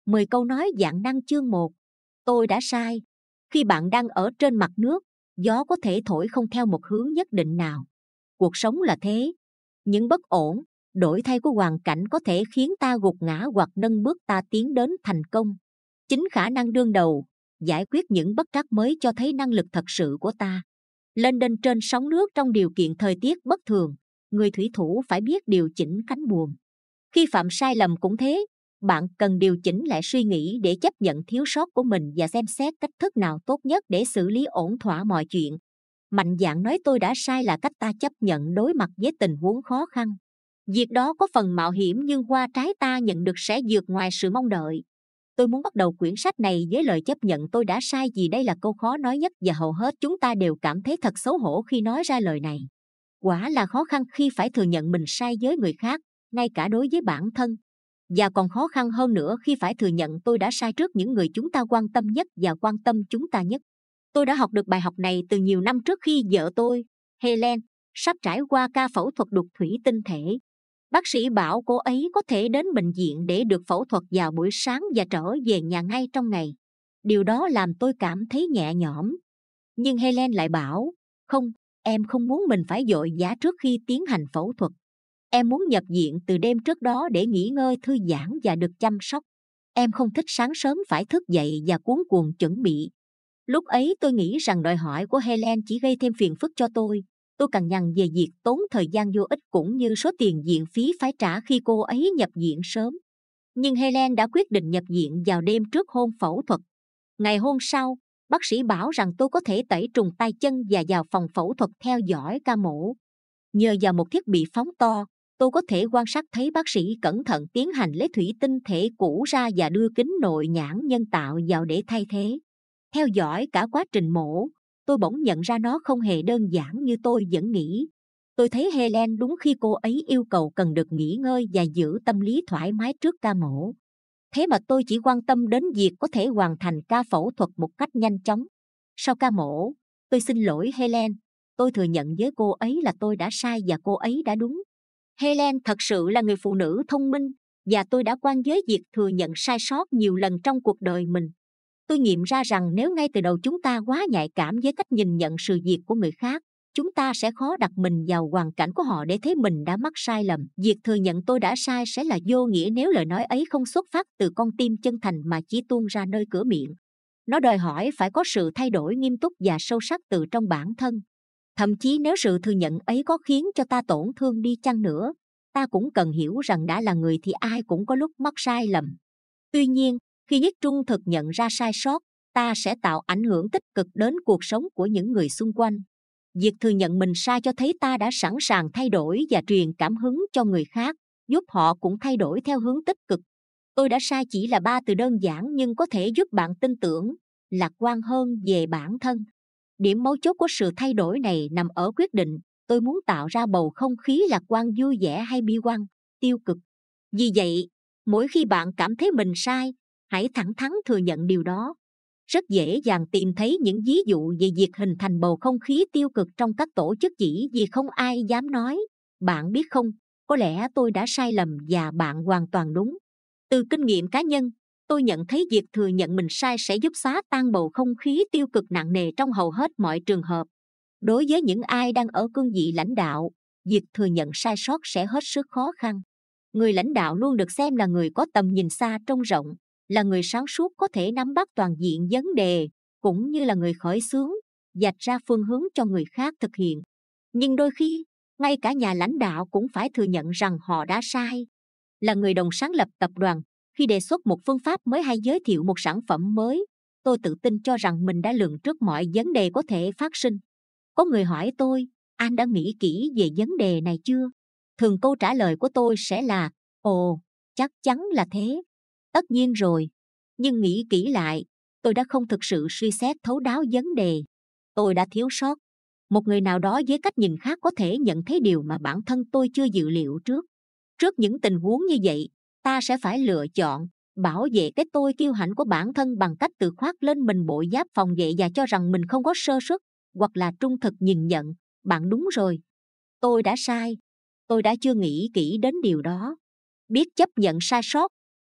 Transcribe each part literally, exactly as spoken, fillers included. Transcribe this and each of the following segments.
Mười câu nói dạng năng chương một. Tôi đã sai. Khi bạn đang ở trên mặt nước, gió có thể thổi không theo một hướng nhất định nào. Cuộc sống là thế. Những bất ổn, đổi thay của hoàn cảnh có thể khiến ta gục ngã hoặc nâng bước ta tiến đến thành công. Chính khả năng đương đầu, giải quyết những bất trắc mới cho thấy năng lực thật sự của ta. Lên đên trên sóng nước trong điều kiện thời tiết bất thường, người thủy thủ phải biết điều chỉnh cánh buồm. Khi phạm sai lầm cũng thế, bạn cần điều chỉnh lại suy nghĩ để chấp nhận thiếu sót của mình và xem xét cách thức nào tốt nhất để xử lý ổn thỏa mọi chuyện. Mạnh dạn nói tôi đã sai là cách ta chấp nhận đối mặt với tình huống khó khăn. Việc đó có phần mạo hiểm nhưng qua trái ta nhận được sẽ vượt ngoài sự mong đợi. Tôi muốn bắt đầu quyển sách này với lời chấp nhận tôi đã sai vì đây là câu khó nói nhất và hầu hết chúng ta đều cảm thấy thật xấu hổ khi nói ra lời này. Quả là khó khăn khi phải thừa nhận mình sai với người khác, ngay cả đối với bản thân. Và còn khó khăn hơn nữa khi phải thừa nhận tôi đã sai trước những người chúng ta quan tâm nhất và quan tâm chúng ta nhất. Tôi đã học được bài học này từ nhiều năm trước khi vợ tôi, Helen, sắp trải qua ca phẫu thuật đục thủy tinh thể. Bác sĩ bảo cô ấy có thể đến bệnh viện để được phẫu thuật vào buổi sáng và trở về nhà ngay trong ngày. Điều đó làm tôi cảm thấy nhẹ nhõm. Nhưng Helen lại bảo, không, em không muốn mình phải vội vã trước khi tiến hành phẫu thuật. Em muốn nhập viện từ đêm trước đó để nghỉ ngơi thư giãn và được chăm sóc. Em không thích sáng sớm phải thức dậy và cuống cuồng chuẩn bị. Lúc ấy tôi nghĩ rằng đòi hỏi của Helen chỉ gây thêm phiền phức cho tôi. Tôi cằn nhằn về việc tốn thời gian vô ích cũng như số tiền viện phí phải trả khi cô ấy nhập viện sớm. Nhưng Helen đã quyết định nhập viện vào đêm trước hôm phẫu thuật. Ngày hôm sau, bác sĩ bảo rằng tôi có thể tẩy trùng tay chân và vào phòng phẫu thuật theo dõi ca mổ. Nhờ vào một thiết bị phóng to, tôi có thể quan sát thấy bác sĩ cẩn thận tiến hành lấy thủy tinh thể cũ ra và đưa kính nội nhãn nhân tạo vào để thay thế. Theo dõi cả quá trình mổ, tôi bỗng nhận ra nó không hề đơn giản như tôi vẫn nghĩ. Tôi thấy Helen đúng khi cô ấy yêu cầu cần được nghỉ ngơi và giữ tâm lý thoải mái trước ca mổ. Thế mà tôi chỉ quan tâm đến việc có thể hoàn thành ca phẫu thuật một cách nhanh chóng. Sau ca mổ, tôi xin lỗi Helen. Tôi thừa nhận với cô ấy là tôi đã sai và cô ấy đã đúng. Helen thật sự là người phụ nữ thông minh và tôi đã quen với việc thừa nhận sai sót nhiều lần trong cuộc đời mình. Tôi nghiệm ra rằng nếu ngay từ đầu chúng ta quá nhạy cảm với cách nhìn nhận sự việc của người khác, chúng ta sẽ khó đặt mình vào hoàn cảnh của họ để thấy mình đã mắc sai lầm. Việc thừa nhận tôi đã sai sẽ là vô nghĩa nếu lời nói ấy không xuất phát từ con tim chân thành mà chỉ tuôn ra nơi cửa miệng. Nó đòi hỏi phải có sự thay đổi nghiêm túc và sâu sắc từ trong bản thân. Thậm chí nếu sự thừa nhận ấy có khiến cho ta tổn thương đi chăng nữa, ta cũng cần hiểu rằng đã là người thì ai cũng có lúc mắc sai lầm. Tuy nhiên, khi biết trung thực nhận ra sai sót, ta sẽ tạo ảnh hưởng tích cực đến cuộc sống của những người xung quanh. Việc thừa nhận mình sai cho thấy ta đã sẵn sàng thay đổi và truyền cảm hứng cho người khác, giúp họ cũng thay đổi theo hướng tích cực. Tôi đã sai chỉ là ba từ đơn giản nhưng có thể giúp bạn tin tưởng, lạc quan hơn về bản thân. Điểm mấu chốt của sự thay đổi này nằm ở quyết định tôi muốn tạo ra bầu không khí lạc quan vui vẻ hay bi quan, tiêu cực. Vì vậy, mỗi khi bạn cảm thấy mình sai, hãy thẳng thắn thừa nhận điều đó. Rất dễ dàng tìm thấy những ví dụ về việc hình thành bầu không khí tiêu cực trong các tổ chức chỉ vì không ai dám nói. Bạn biết không, có lẽ tôi đã sai lầm và bạn hoàn toàn đúng. Từ kinh nghiệm cá nhân, tôi nhận thấy việc thừa nhận mình sai sẽ giúp xóa tan bầu không khí tiêu cực nặng nề trong hầu hết mọi trường hợp. Đối với những ai đang ở cương vị lãnh đạo, việc thừa nhận sai sót sẽ hết sức khó khăn. Người lãnh đạo luôn được xem là người có tầm nhìn xa trông rộng, là người sáng suốt có thể nắm bắt toàn diện vấn đề, cũng như là người khởi xướng, vạch ra phương hướng cho người khác thực hiện. Nhưng đôi khi, ngay cả nhà lãnh đạo cũng phải thừa nhận rằng họ đã sai. Là người đồng sáng lập tập đoàn, khi đề xuất một phương pháp mới hay giới thiệu một sản phẩm mới, tôi tự tin cho rằng mình đã lường trước mọi vấn đề có thể phát sinh. Có người hỏi tôi, anh đã nghĩ kỹ về vấn đề này chưa? Thường câu trả lời của tôi sẽ là, ồ, chắc chắn là thế. Tất nhiên rồi. Nhưng nghĩ kỹ lại, tôi đã không thực sự suy xét thấu đáo vấn đề. Tôi đã thiếu sót. Một người nào đó với cách nhìn khác có thể nhận thấy điều mà bản thân tôi chưa dự liệu trước. Trước những tình huống như vậy, ta sẽ phải lựa chọn, bảo vệ cái tôi kiêu hãnh của bản thân bằng cách tự khoác lên mình bộ giáp phòng vệ và cho rằng mình không có sơ suất, hoặc là trung thực nhìn nhận, bạn đúng rồi. Tôi đã sai. Tôi đã chưa nghĩ kỹ đến điều đó. Biết chấp nhận sai sót,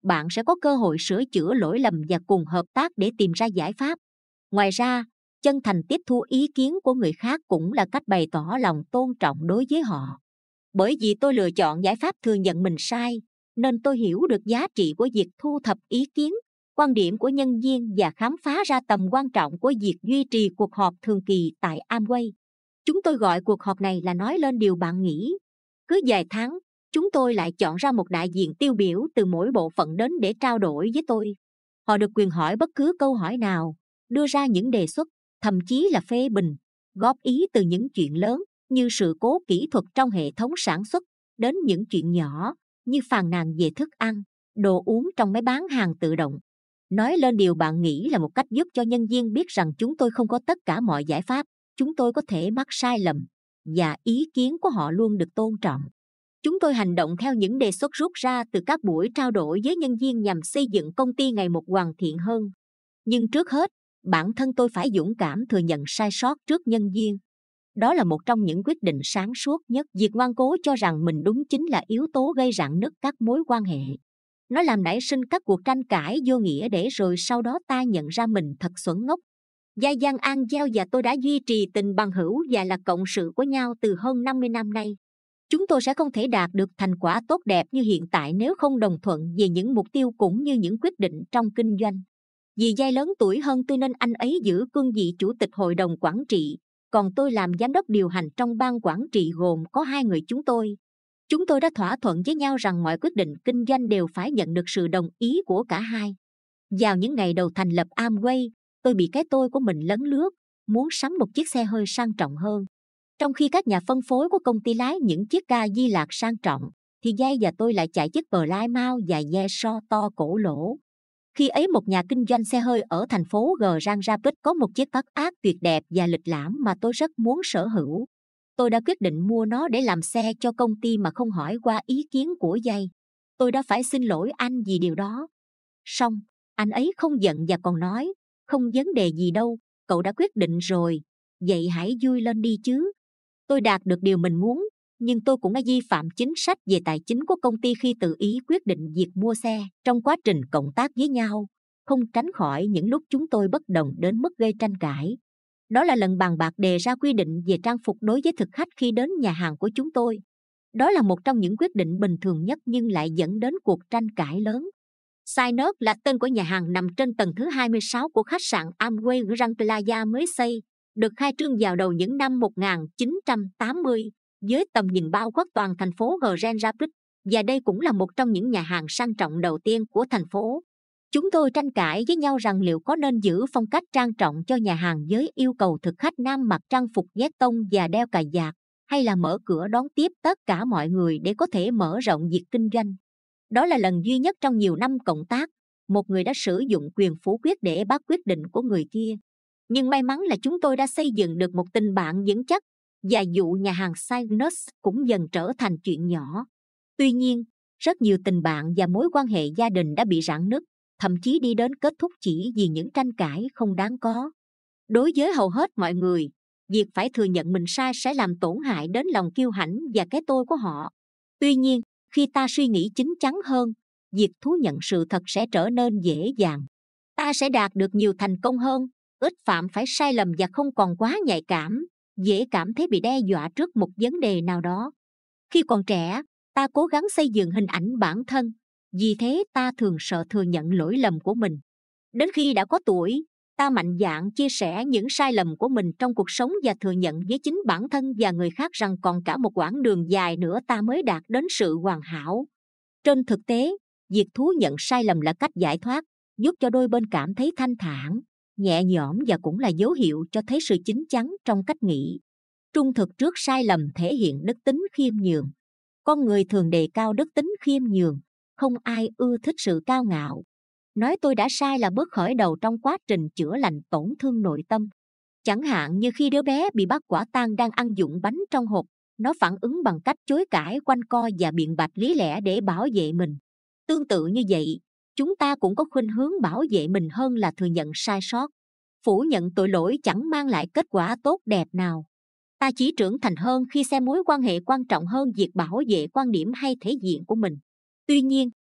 bạn sẽ có cơ hội sửa chữa lỗi lầm và cùng hợp tác để tìm ra giải pháp. Ngoài ra, chân thành tiếp thu ý kiến của người khác cũng là cách bày tỏ lòng tôn trọng đối với họ. Bởi vì tôi lựa chọn giải pháp thừa nhận mình sai, nên tôi hiểu được giá trị của việc thu thập ý kiến, quan điểm của nhân viên và khám phá ra tầm quan trọng của việc duy trì cuộc họp thường kỳ tại Amway. Chúng tôi gọi cuộc họp này là nói lên điều bạn nghĩ. Cứ vài tháng, chúng tôi lại chọn ra một đại diện tiêu biểu từ mỗi bộ phận đến để trao đổi với tôi. Họ được quyền hỏi bất cứ câu hỏi nào, đưa ra những đề xuất, thậm chí là phê bình, góp ý từ những chuyện lớn như sự cố kỹ thuật trong hệ thống sản xuất đến những chuyện nhỏ như phàn nàn về thức ăn, đồ uống trong máy bán hàng tự động. Nói lên điều bạn nghĩ là một cách giúp cho nhân viên biết rằng chúng tôi không có tất cả mọi giải pháp, chúng tôi có thể mắc sai lầm và ý kiến của họ luôn được tôn trọng. Chúng tôi hành động theo những đề xuất rút ra từ các buổi trao đổi với nhân viên nhằm xây dựng công ty ngày một hoàn thiện hơn. Nhưng trước hết, bản thân tôi phải dũng cảm thừa nhận sai sót trước nhân viên. Đó là một trong những quyết định sáng suốt nhất. Việc ngoan cố cho rằng mình đúng chính là yếu tố gây rạn nứt các mối quan hệ. Nó làm nảy sinh các cuộc tranh cãi vô nghĩa để rồi sau đó ta nhận ra mình thật xuẩn ngốc. Gia Giang An Gieo và tôi đã duy trì tình bằng hữu và là cộng sự của nhau từ hơn năm mươi năm nay. Chúng tôi sẽ không thể đạt được thành quả tốt đẹp như hiện tại nếu không đồng thuận về những mục tiêu cũng như những quyết định trong kinh doanh. Vì Giai lớn tuổi hơn tôi nên anh ấy giữ cương vị chủ tịch hội đồng quản trị, còn tôi làm giám đốc điều hành trong ban quản trị gồm có hai người chúng tôi. Chúng tôi đã thỏa thuận với nhau rằng mọi quyết định kinh doanh đều phải nhận được sự đồng ý của cả hai. Vào những ngày đầu thành lập Amway, tôi bị cái tôi của mình lấn lướt, muốn sắm một chiếc xe hơi sang trọng hơn. Trong khi các nhà phân phối của công ty lái những chiếc ca Di Lạc sang trọng, thì Giai và tôi lại chạy chiếc Plymouth và Yeso to cổ lỗ. Khi ấy một nhà kinh doanh xe hơi ở thành phố Grand Rapids có một chiếc Passat tuyệt đẹp và lịch lãm mà tôi rất muốn sở hữu. Tôi đã quyết định mua nó để làm xe cho công ty mà không hỏi qua ý kiến của Giai. Tôi đã phải xin lỗi anh vì điều đó. Xong, anh ấy không giận và còn nói, không vấn đề gì đâu, cậu đã quyết định rồi, vậy hãy vui lên đi chứ. Tôi đạt được điều mình muốn, nhưng tôi cũng đã vi phạm chính sách về tài chính của công ty khi tự ý quyết định việc mua xe. Trong quá trình cộng tác với nhau, không tránh khỏi những lúc chúng tôi bất đồng đến mức gây tranh cãi. Đó là lần bàn bạc đề ra quy định về trang phục đối với thực khách khi đến nhà hàng của chúng tôi. Đó là một trong những quyết định bình thường nhất nhưng lại dẫn đến cuộc tranh cãi lớn. Sinus là tên của nhà hàng nằm trên tầng thứ hai mươi sáu của khách sạn Amway Grand Plaza mới xây, được khai trương vào đầu những năm một nghìn chín trăm tám mươi, với tầm nhìn bao quát toàn thành phố Grand Rapids, và đây cũng là một trong những nhà hàng sang trọng đầu tiên của thành phố. Chúng tôi tranh cãi với nhau rằng liệu có nên giữ phong cách trang trọng cho nhà hàng với yêu cầu thực khách nam mặc trang phục vét tông và đeo cà vạt, hay là mở cửa đón tiếp tất cả mọi người để có thể mở rộng việc kinh doanh. Đó là lần duy nhất trong nhiều năm cộng tác, một người đã sử dụng quyền phủ quyết để bác quyết định của người kia. Nhưng may mắn là chúng tôi đã xây dựng được một tình bạn vững chắc, và vụ nhà hàng Sinus cũng dần trở thành chuyện nhỏ. Tuy nhiên, rất nhiều tình bạn và mối quan hệ gia đình đã bị rạn nứt, thậm chí đi đến kết thúc chỉ vì những tranh cãi không đáng có. Đối với hầu hết mọi người, việc phải thừa nhận mình sai sẽ làm tổn hại đến lòng kiêu hãnh và cái tôi của họ. Tuy nhiên, khi ta suy nghĩ chín chắn hơn, việc thú nhận sự thật sẽ trở nên dễ dàng. Ta sẽ đạt được nhiều thành công hơn, ít phạm phải sai lầm và không còn quá nhạy cảm, dễ cảm thấy bị đe dọa trước một vấn đề nào đó. Khi còn trẻ, ta cố gắng xây dựng hình ảnh bản thân, vì thế ta thường sợ thừa nhận lỗi lầm của mình. Đến khi đã có tuổi, ta mạnh dạn chia sẻ những sai lầm của mình trong cuộc sống và thừa nhận với chính bản thân và người khác rằng còn cả một quãng đường dài nữa ta mới đạt đến sự hoàn hảo. Trên thực tế, việc thú nhận sai lầm là cách giải thoát, giúp cho đôi bên cảm thấy thanh thản, nhẹ nhõm và cũng là dấu hiệu cho thấy sự chín chắn trong cách nghĩ. Trung thực trước sai lầm thể hiện đức tính khiêm nhường. Con người thường đề cao đức tính khiêm nhường, không ai ưa thích sự cao ngạo. Nói tôi đã sai là bước khởi đầu trong quá trình chữa lành tổn thương nội tâm. Chẳng hạn như khi đứa bé bị bắt quả tang đang ăn vụng bánh trong hộp, nó phản ứng bằng cách chối cãi quanh co và biện bạch lý lẽ để bảo vệ mình. Tương tự như vậy, chúng ta cũng có khuynh hướng bảo vệ mình hơn là thừa nhận sai sót. Phủ nhận tội lỗi chẳng mang lại kết quả tốt đẹp nào. Ta chỉ trưởng thành hơn khi xem mối quan hệ quan trọng hơn việc bảo vệ quan điểm hay thể diện của mình. Tuy nhiên,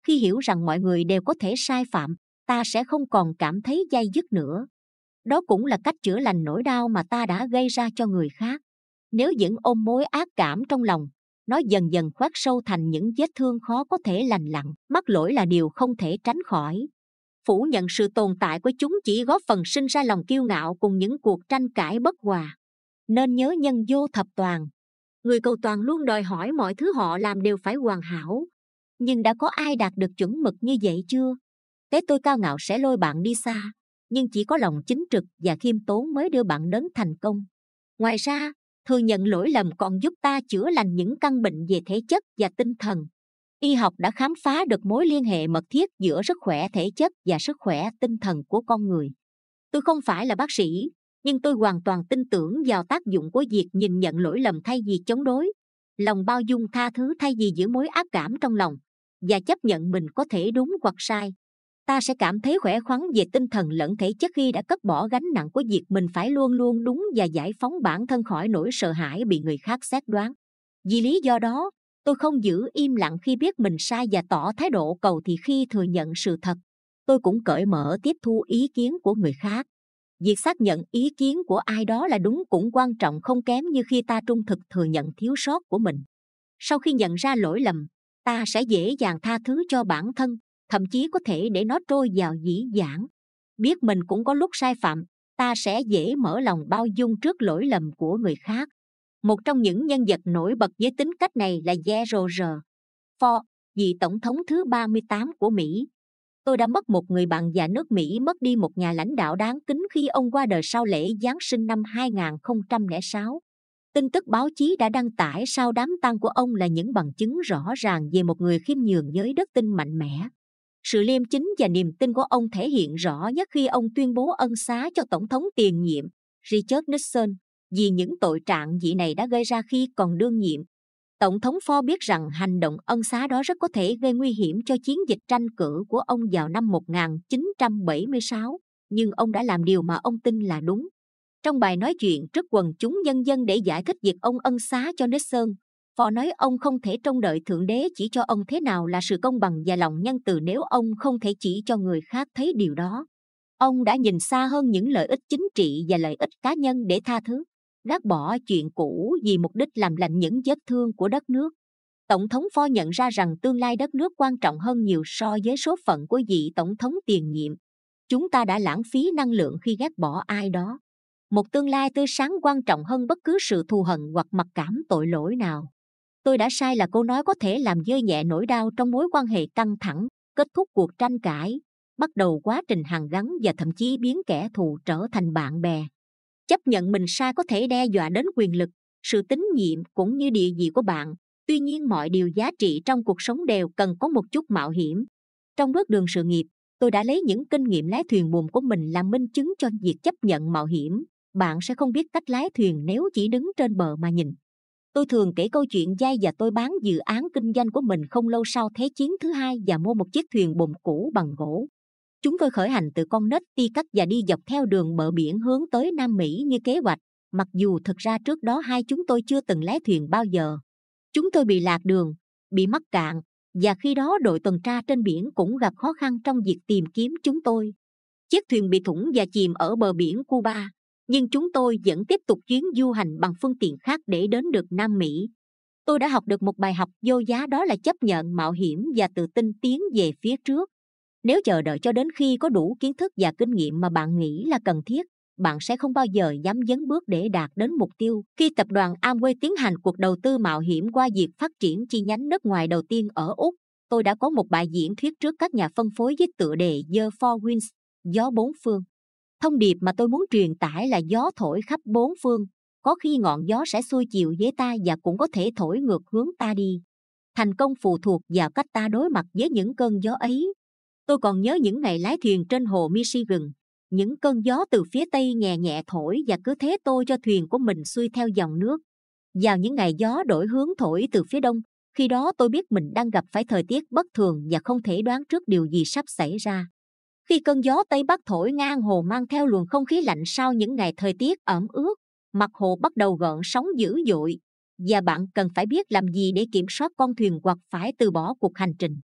Khi hiểu rằng mọi người đều có thể sai phạm, ta sẽ không còn cảm thấy day dứt nữa. Đó cũng là cách chữa lành nỗi đau mà ta đã gây ra cho người khác. Nếu vẫn ôm mối ác cảm trong lòng, nó dần dần khoét sâu thành những vết thương khó có thể lành lặn. Mắc lỗi là điều không thể tránh khỏi. Phủ nhận sự tồn tại của chúng chỉ góp phần sinh ra lòng kiêu ngạo cùng những cuộc tranh cãi bất hòa. Nên nhớ nhân vô thập toàn. Người cầu toàn luôn đòi hỏi mọi thứ họ làm đều phải hoàn hảo. Nhưng đã có ai đạt được chuẩn mực như vậy chưa? Thế tôi cao ngạo sẽ lôi bạn đi xa, nhưng chỉ có lòng chính trực và khiêm tốn mới đưa bạn đến thành công. Ngoài ra, thừa nhận lỗi lầm còn giúp ta chữa lành những căn bệnh về thể chất và tinh thần. Y học đã khám phá được mối liên hệ mật thiết giữa sức khỏe thể chất và sức khỏe tinh thần của con người. Tôi không phải là bác sĩ, nhưng tôi hoàn toàn tin tưởng vào tác dụng của việc nhìn nhận lỗi lầm thay vì chống đối, lòng bao dung tha thứ thay vì giữ mối ác cảm trong lòng, và chấp nhận mình có thể đúng hoặc sai. Ta sẽ cảm thấy khỏe khoắn về tinh thần lẫn thể chất khi đã cất bỏ gánh nặng của việc mình phải luôn luôn đúng và giải phóng bản thân khỏi nỗi sợ hãi bị người khác xét đoán. Vì lý do đó, tôi không giữ im lặng khi biết mình sai và tỏ thái độ cầu thị khi thừa nhận sự thật. Tôi cũng cởi mở tiếp thu ý kiến của người khác. Việc xác nhận ý kiến của ai đó là đúng cũng quan trọng không kém như khi ta trung thực thừa nhận thiếu sót của mình. Sau khi nhận ra lỗi lầm, ta sẽ dễ dàng tha thứ cho bản thân, thậm chí có thể để nó trôi vào dĩ vãng. Biết mình cũng có lúc sai phạm, ta sẽ dễ mở lòng bao dung trước lỗi lầm của người khác. Một trong những nhân vật nổi bật với tính cách này là Gerald Ford, vị tổng thống thứ ba mươi tám của Mỹ. Tôi đã mất một người bạn và nước Mỹ mất đi một nhà lãnh đạo đáng kính khi ông qua đời sau lễ Giáng sinh năm hai không không sáu. Tin tức báo chí đã đăng tải sau đám tang của ông là những bằng chứng rõ ràng về một người khiêm nhường với đức tin mạnh mẽ. Sự liêm chính và niềm tin của ông thể hiện rõ nhất khi ông tuyên bố ân xá cho tổng thống tiền nhiệm Richard Nixon vì những tội trạng vị này đã gây ra khi còn đương nhiệm. Tổng thống Ford biết rằng hành động ân xá đó rất có thể gây nguy hiểm cho chiến dịch tranh cử của ông vào năm một nghìn chín trăm bảy mươi sáu, nhưng ông đã làm điều mà ông tin là đúng. Trong bài nói chuyện trước quần chúng nhân dân để giải thích việc ông ân xá cho Nixon, Ford nói ông không thể trông đợi Thượng Đế chỉ cho ông thế nào là sự công bằng và lòng nhân từ nếu ông không thể chỉ cho người khác thấy điều đó. Ông đã nhìn xa hơn những lợi ích chính trị và lợi ích cá nhân để tha thứ, gác bỏ chuyện cũ vì mục đích làm lành những vết thương của đất nước. Tổng thống Ford nhận ra rằng tương lai đất nước quan trọng hơn nhiều so với số phận của vị tổng thống tiền nhiệm. Chúng ta đã lãng phí năng lượng khi ghét bỏ ai đó. Một tương lai tươi sáng quan trọng hơn bất cứ sự thù hận hoặc mặc cảm tội lỗi nào. Tôi đã sai là câu nói có thể làm vơi nhẹ nỗi đau trong mối quan hệ căng thẳng, kết thúc cuộc tranh cãi, bắt đầu quá trình hàn gắn và thậm chí biến kẻ thù trở thành bạn bè. Chấp nhận mình sai có thể đe dọa đến quyền lực, sự tín nhiệm cũng như địa vị của bạn. Tuy nhiên mọi điều giá trị trong cuộc sống đều cần có một chút mạo hiểm. Trong bước đường sự nghiệp, tôi đã lấy những kinh nghiệm lái thuyền buồm của mình làm minh chứng cho việc chấp nhận mạo hiểm. Bạn sẽ không biết cách lái thuyền nếu chỉ đứng trên bờ mà nhìn. Tôi thường kể câu chuyện dai và tôi bán dự án kinh doanh của mình không lâu sau Thế chiến thứ hai và mua một chiếc thuyền buồm cũ bằng gỗ. Chúng tôi khởi hành từ con nết Connecticut và đi dọc theo đường bờ biển hướng tới Nam Mỹ như kế hoạch, mặc dù thực ra trước đó hai chúng tôi chưa từng lái thuyền bao giờ. Chúng tôi bị lạc đường, bị mắc cạn, và khi đó đội tuần tra trên biển cũng gặp khó khăn trong việc tìm kiếm chúng tôi. Chiếc thuyền bị thủng và chìm ở bờ biển Cuba, nhưng chúng tôi vẫn tiếp tục chuyến du hành bằng phương tiện khác để đến được Nam Mỹ. Tôi đã học được một bài học vô giá, đó là chấp nhận mạo hiểm và tự tin tiến về phía trước. Nếu chờ đợi cho đến khi có đủ kiến thức và kinh nghiệm mà bạn nghĩ là cần thiết, bạn sẽ không bao giờ dám dấn bước để đạt đến mục tiêu. Khi tập đoàn Amway tiến hành cuộc đầu tư mạo hiểm qua việc phát triển chi nhánh nước ngoài đầu tiên ở Úc, tôi đã có một bài diễn thuyết trước các nhà phân phối với tựa đề The Four Winds, gió bốn phương. Thông điệp mà tôi muốn truyền tải là gió thổi khắp bốn phương, có khi ngọn gió sẽ xuôi chiều với ta và cũng có thể thổi ngược hướng ta đi. Thành công phụ thuộc vào cách ta đối mặt với những cơn gió ấy. Tôi còn nhớ những ngày lái thuyền trên hồ Michigan, những cơn gió từ phía tây nhẹ nhẹ thổi và cứ thế tôi cho thuyền của mình xuôi theo dòng nước. Vào những ngày gió đổi hướng thổi từ phía đông, khi đó tôi biết mình đang gặp phải thời tiết bất thường và không thể đoán trước điều gì sắp xảy ra. Khi cơn gió Tây Bắc thổi ngang hồ mang theo luồng không khí lạnh sau những ngày thời tiết ẩm ướt, mặt hồ bắt đầu gợn sóng dữ dội, và bạn cần phải biết làm gì để kiểm soát con thuyền hoặc phải từ bỏ cuộc hành trình.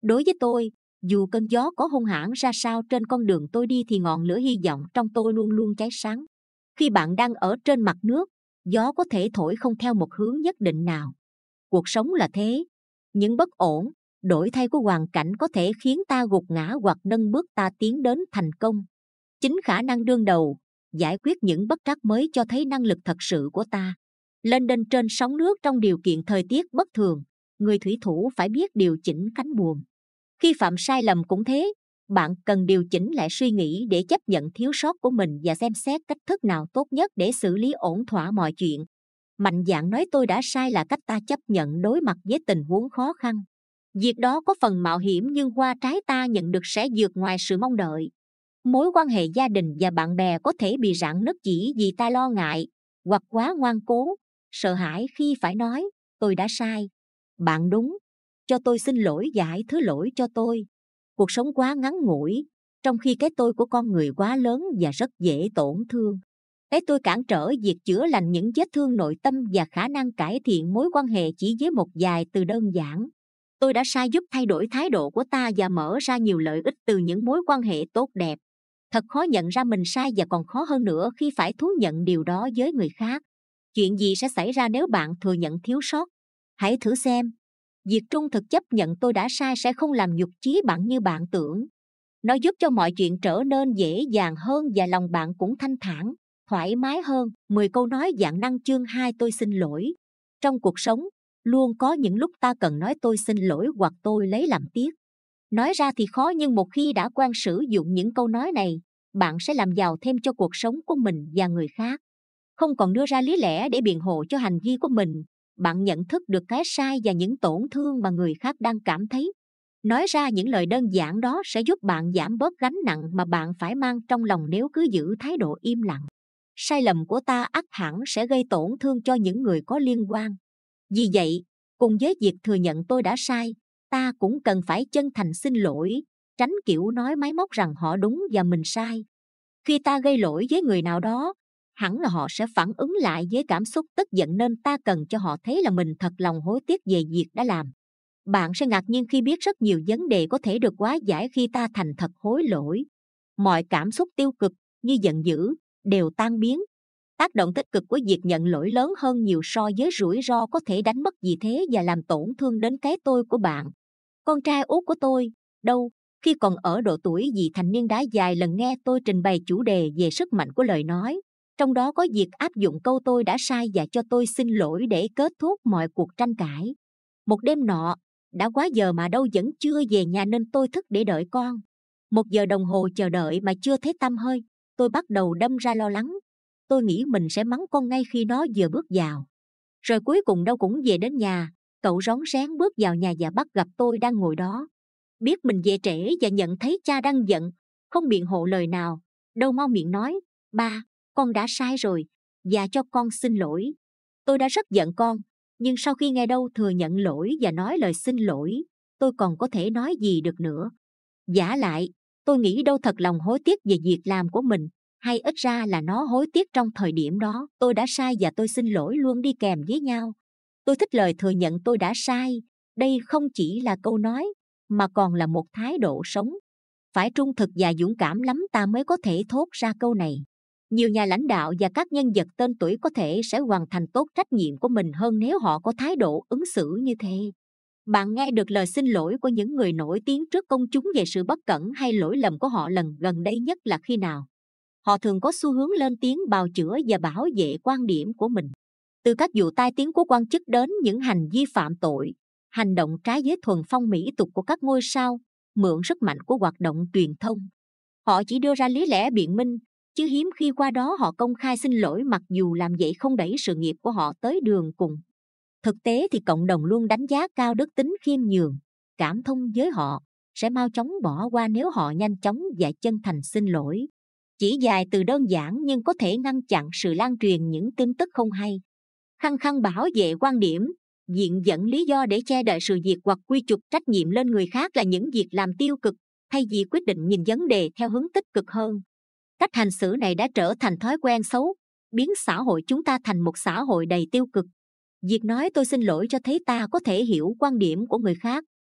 Đối với tôi, dù cơn gió có hung hãn ra sao trên con đường tôi đi thì ngọn lửa hy vọng trong tôi luôn luôn cháy sáng. Khi bạn đang ở trên mặt nước, gió có thể thổi không theo một hướng nhất định nào. Cuộc sống là thế. Những bất ổn, đổi thay của hoàn cảnh có thể khiến ta gục ngã hoặc nâng bước ta tiến đến thành công. Chính khả năng đương đầu, giải quyết những bất trắc mới cho thấy năng lực thật sự của ta. Lên đên trên sóng nước trong điều kiện thời tiết bất thường, người thủy thủ phải biết điều chỉnh cánh buồm. Khi phạm sai lầm cũng thế, bạn cần điều chỉnh lại suy nghĩ để chấp nhận thiếu sót của mình và xem xét cách thức nào tốt nhất để xử lý ổn thỏa mọi chuyện. Mạnh dạn nói tôi đã sai là cách ta chấp nhận đối mặt với tình huống khó khăn. Việc đó có phần mạo hiểm nhưng hoa trái ta nhận được sẽ vượt ngoài sự mong đợi. Mối quan hệ gia đình và bạn bè có thể bị rạn nứt chỉ vì ta lo ngại, hoặc quá ngoan cố, sợ hãi khi phải nói, tôi đã sai. Bạn đúng, cho tôi xin lỗi và hãy thứ lỗi cho tôi. Cuộc sống quá ngắn ngủi, trong khi cái tôi của con người quá lớn và rất dễ tổn thương. Cái tôi cản trở việc chữa lành những vết thương nội tâm và khả năng cải thiện mối quan hệ chỉ với một vài từ đơn giản. Tôi đã sai giúp thay đổi thái độ của ta và mở ra nhiều lợi ích từ những mối quan hệ tốt đẹp. Thật khó nhận ra mình sai và còn khó hơn nữa khi phải thú nhận điều đó với người khác. Chuyện gì sẽ xảy ra nếu bạn thừa nhận thiếu sót? Hãy thử xem. Việc trung thực chấp nhận tôi đã sai sẽ không làm nhục chí bạn như bạn tưởng. Nó giúp cho mọi chuyện trở nên dễ dàng hơn và lòng bạn cũng thanh thản, thoải mái hơn. mười câu nói vạn năng chương hai tôi xin lỗi. Trong cuộc sống, luôn có những lúc ta cần nói tôi xin lỗi hoặc tôi lấy làm tiếc. Nói ra thì khó nhưng một khi đã quen sử dụng những câu nói này, bạn sẽ làm giàu thêm cho cuộc sống của mình và người khác. Không còn đưa ra lý lẽ để biện hộ cho hành vi của mình, bạn nhận thức được cái sai và những tổn thương mà người khác đang cảm thấy. Nói ra những lời đơn giản đó sẽ giúp bạn giảm bớt gánh nặng mà bạn phải mang trong lòng nếu cứ giữ thái độ im lặng. Sai lầm của ta ắt hẳn sẽ gây tổn thương cho những người có liên quan. Vì vậy, cùng với việc thừa nhận tôi đã sai, ta cũng cần phải chân thành xin lỗi, tránh kiểu nói máy móc rằng họ đúng và mình sai. Khi ta gây lỗi với người nào đó, hẳn là họ sẽ phản ứng lại với cảm xúc tức giận nên ta cần cho họ thấy là mình thật lòng hối tiếc về việc đã làm. Bạn sẽ ngạc nhiên khi biết rất nhiều vấn đề có thể được hóa giải khi ta thành thật hối lỗi. Mọi cảm xúc tiêu cực như giận dữ đều tan biến. Tác động tích cực của việc nhận lỗi lớn hơn nhiều so với rủi ro có thể đánh mất vị thế và làm tổn thương đến cái tôi của bạn. Con trai út của tôi, đâu, khi còn ở độ tuổi vị thành niên đã vài lần nghe tôi trình bày chủ đề về sức mạnh của lời nói. Trong đó có việc áp dụng câu tôi đã sai và cho tôi xin lỗi để kết thúc mọi cuộc tranh cãi. Một đêm nọ, đã quá giờ mà đâu vẫn chưa về nhà nên tôi thức để đợi con. Một giờ đồng hồ chờ đợi mà chưa thấy tăm hơi, tôi bắt đầu đâm ra lo lắng. Tôi nghĩ mình sẽ mắng con ngay khi nó vừa bước vào. Rồi cuối cùng đâu cũng về đến nhà, cậu rón rén bước vào nhà và bắt gặp tôi đang ngồi đó. Biết mình về trễ và nhận thấy cha đang giận, không biện hộ lời nào, đâu mau miệng nói, ba, con đã sai rồi, và cho con xin lỗi. Tôi đã rất giận con, nhưng sau khi nghe đâu thừa nhận lỗi và nói lời xin lỗi, tôi còn có thể nói gì được nữa. Vả lại, tôi nghĩ đâu thật lòng hối tiếc về việc làm của mình, hay ít ra là nó hối tiếc trong thời điểm đó. Tôi đã sai và tôi xin lỗi luôn đi kèm với nhau. Tôi thích lời thừa nhận tôi đã sai. Đây không chỉ là câu nói, mà còn là một thái độ sống. Phải trung thực và dũng cảm lắm ta mới có thể thốt ra câu này. Nhiều nhà lãnh đạo và các nhân vật tên tuổi có thể sẽ hoàn thành tốt trách nhiệm của mình hơn nếu họ có thái độ ứng xử như thế. Bạn nghe được lời xin lỗi của những người nổi tiếng trước công chúng về sự bất cẩn hay lỗi lầm của họ lần gần đây nhất là khi nào? Họ thường có xu hướng lên tiếng bào chữa và bảo vệ quan điểm của mình. Từ các vụ tai tiếng của quan chức đến những hành vi phạm tội, hành động trái với thuần phong mỹ tục của các ngôi sao, mượn sức mạnh của hoạt động truyền thông. Họ chỉ đưa ra lý lẽ biện minh, chứ hiếm khi qua đó họ công khai xin lỗi mặc dù làm vậy không đẩy sự nghiệp của họ tới đường cùng. Thực tế thì cộng đồng luôn đánh giá cao đức tính khiêm nhường, cảm thông với họ, sẽ mau chóng bỏ qua nếu họ nhanh chóng và chân thành xin lỗi. Chỉ vài từ đơn giản nhưng có thể ngăn chặn sự lan truyền những tin tức không hay. Khăng khăng bảo vệ quan điểm, viện dẫn lý do để che đậy sự việc hoặc quy chụp trách nhiệm lên người khác là những việc làm tiêu cực, thay vì quyết định nhìn vấn đề theo hướng tích cực hơn. Cách hành xử này đã trở thành thói quen xấu, biến xã hội chúng ta thành một xã hội đầy tiêu cực. Việc nói tôi xin lỗi cho thấy ta có thể hiểu quan điểm của người khác,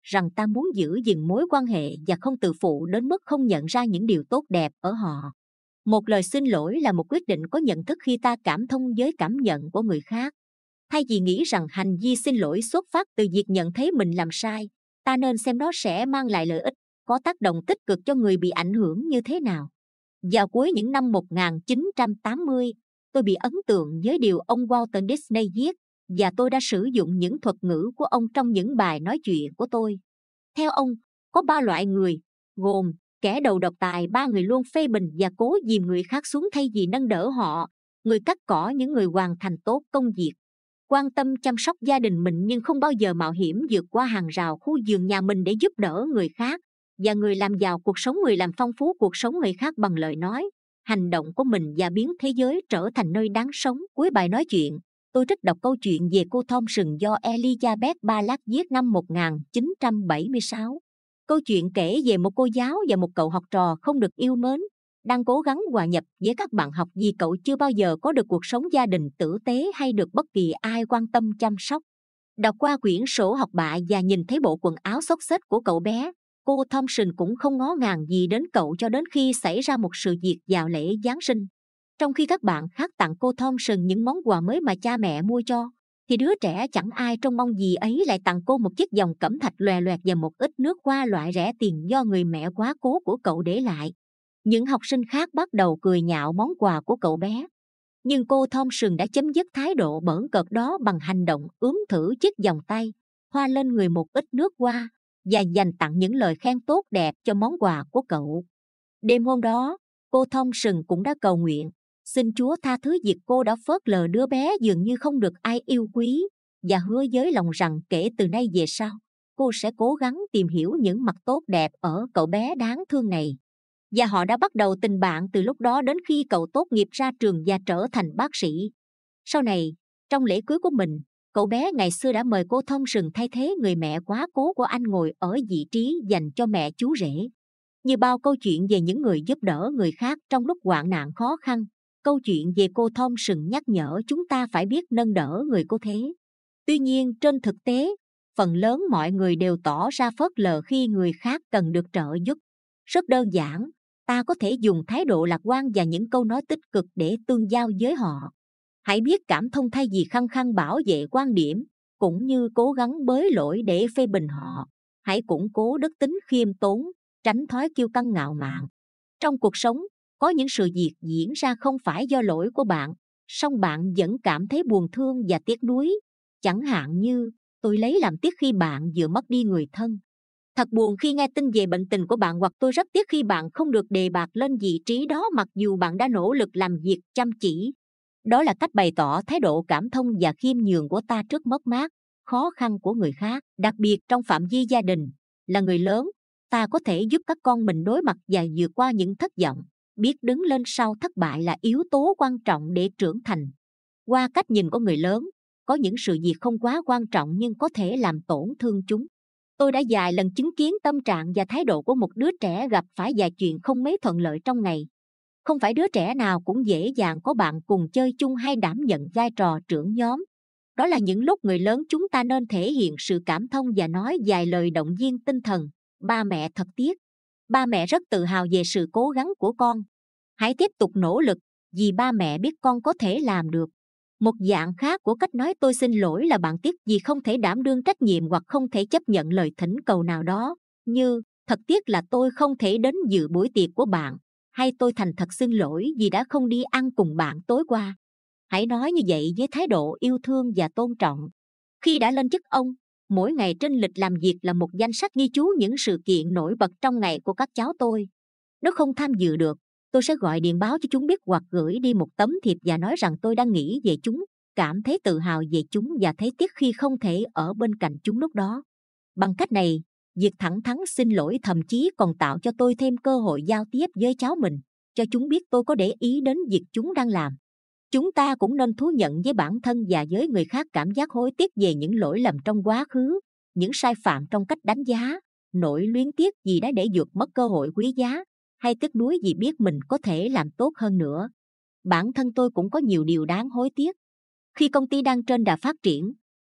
rằng ta muốn giữ gìn mối quan hệ và không tự phụ đến mức không nhận ra những điều tốt đẹp ở họ. Một lời xin lỗi là một quyết định có nhận thức khi ta cảm thông với cảm nhận của người khác. Thay vì nghĩ rằng hành vi xin lỗi xuất phát từ việc nhận thấy mình làm sai, ta nên xem nó sẽ mang lại lợi ích, có tác động tích cực cho người bị ảnh hưởng như thế nào. Vào cuối những năm một nghìn chín trăm tám mươi, tôi bị ấn tượng với điều ông Walter Disney viết, và tôi đã sử dụng những thuật ngữ của ông trong những bài nói chuyện của tôi. Theo ông, có ba loại người, gồm kẻ đầu độc tài, ba người luôn phê bình và cố dìm người khác xuống thay vì nâng đỡ họ, người cắt cỏ những người hoàn thành tốt công việc, quan tâm chăm sóc gia đình mình nhưng không bao giờ mạo hiểm vượt qua hàng rào khu vườn nhà mình để giúp đỡ người khác, và người làm giàu cuộc sống, người làm phong phú cuộc sống người khác bằng lời nói, hành động của mình và biến thế giới trở thành nơi đáng sống. Cuối bài nói chuyện, tôi trích đọc câu chuyện về cô Thompson do Elizabeth Ballard viết năm một nghìn chín trăm bảy mươi sáu. Câu chuyện kể về một cô giáo và một cậu học trò không được yêu mến, đang cố gắng hòa nhập với các bạn học vì cậu chưa bao giờ có được cuộc sống gia đình tử tế hay được bất kỳ ai quan tâm chăm sóc. Đọc qua quyển sổ học bạ và nhìn thấy bộ quần áo xốc xếch của cậu bé, cô Thompson cũng không ngó ngàng gì đến cậu cho đến khi xảy ra một sự việc vào lễ Giáng sinh. Trong khi các bạn khác tặng cô Thompson những món quà mới mà cha mẹ mua cho, thì đứa trẻ chẳng ai trông mong gì ấy lại tặng cô một chiếc vòng cẩm thạch lòe loẹt và một ít nước hoa loại rẻ tiền do người mẹ quá cố của cậu để lại. Những học sinh khác bắt đầu cười nhạo món quà của cậu bé. Nhưng cô Thompson đã chấm dứt thái độ bỡn cợt đó bằng hành động ướm thử chiếc vòng tay, thoa lên người một ít nước hoa và dành tặng những lời khen tốt đẹp cho món quà của cậu. Đêm hôm đó, cô Thompson cũng đã cầu nguyện, xin Chúa tha thứ việc cô đã phớt lờ đứa bé dường như không được ai yêu quý, và hứa với lòng rằng kể từ nay về sau, cô sẽ cố gắng tìm hiểu những mặt tốt đẹp ở cậu bé đáng thương này. Và họ đã bắt đầu tình bạn từ lúc đó đến khi cậu tốt nghiệp ra trường và trở thành bác sĩ. Sau này, trong lễ cưới của mình, cậu bé ngày xưa đã mời cô Thompson thay thế người mẹ quá cố của anh ngồi ở vị trí dành cho mẹ chú rể. Như bao câu chuyện về những người giúp đỡ người khác trong lúc hoạn nạn khó khăn, câu chuyện về cô Thompson nhắc nhở chúng ta phải biết nâng đỡ người cô thế. Tuy nhiên, trên thực tế, phần lớn mọi người đều tỏ ra phớt lờ khi người khác cần được trợ giúp. Rất đơn giản, ta có thể dùng thái độ lạc quan và những câu nói tích cực để tương giao với họ. Hãy biết cảm thông thay vì khăng khăng bảo vệ quan điểm, cũng như cố gắng bới lỗi để phê bình họ. Hãy củng cố đức tính khiêm tốn, tránh thói kiêu căng ngạo mạn. Trong cuộc sống, có những sự việc diễn ra không phải do lỗi của bạn, song bạn vẫn cảm thấy buồn thương và tiếc nuối. Chẳng hạn như, tôi lấy làm tiếc khi bạn vừa mất đi người thân. Thật buồn khi nghe tin về bệnh tình của bạn, hoặc tôi rất tiếc khi bạn không được đề bạt lên vị trí đó mặc dù bạn đã nỗ lực làm việc chăm chỉ. Đó là cách bày tỏ thái độ cảm thông và khiêm nhường của ta trước mất mát, khó khăn của người khác. Đặc biệt trong phạm vi gia đình, là người lớn, ta có thể giúp các con mình đối mặt và vượt qua những thất vọng. Biết đứng lên sau thất bại là yếu tố quan trọng để trưởng thành. Qua cách nhìn của người lớn, có những sự việc không quá quan trọng nhưng có thể làm tổn thương chúng. Tôi đã vài lần chứng kiến tâm trạng và thái độ của một đứa trẻ gặp phải vài chuyện không mấy thuận lợi trong ngày. Không phải đứa trẻ nào cũng dễ dàng có bạn cùng chơi chung hay đảm nhận vai trò trưởng nhóm. Đó là những lúc người lớn chúng ta nên thể hiện sự cảm thông và nói vài lời động viên tinh thần. Ba mẹ thật tiếc. Ba mẹ rất tự hào về sự cố gắng của con. Hãy tiếp tục nỗ lực, vì ba mẹ biết con có thể làm được. Một dạng khác của cách nói tôi xin lỗi là bạn tiếc vì không thể đảm đương trách nhiệm hoặc không thể chấp nhận lời thỉnh cầu nào đó, như thật tiếc là tôi không thể đến dự buổi tiệc của bạn, hay tôi thành thật xin lỗi vì đã không đi ăn cùng bạn tối qua. Hãy nói như vậy với thái độ yêu thương và tôn trọng. Khi đã lên chức ông, mỗi ngày trên lịch làm việc là một danh sách ghi chú những sự kiện nổi bật trong ngày của các cháu tôi. Nếu không tham dự được, tôi sẽ gọi điện báo cho chúng biết hoặc gửi đi một tấm thiệp và nói rằng tôi đang nghĩ về chúng, cảm thấy tự hào về chúng và thấy tiếc khi không thể ở bên cạnh chúng lúc đó. Bằng cách này, việc thẳng thắn xin lỗi thậm chí còn tạo cho tôi thêm cơ hội giao tiếp với cháu mình, cho chúng biết tôi có để ý đến việc chúng đang làm. Chúng ta cũng nên thú nhận với bản thân và với người khác cảm giác hối tiếc về những lỗi lầm trong quá khứ, những sai phạm trong cách đánh giá, nỗi luyến tiếc vì đã để vượt mất cơ hội quý giá, hay tiếc nuối vì biết mình có thể làm tốt hơn nữa. Bản thân tôi cũng có nhiều điều đáng hối tiếc. Khi công ty đang trên đà phát triển,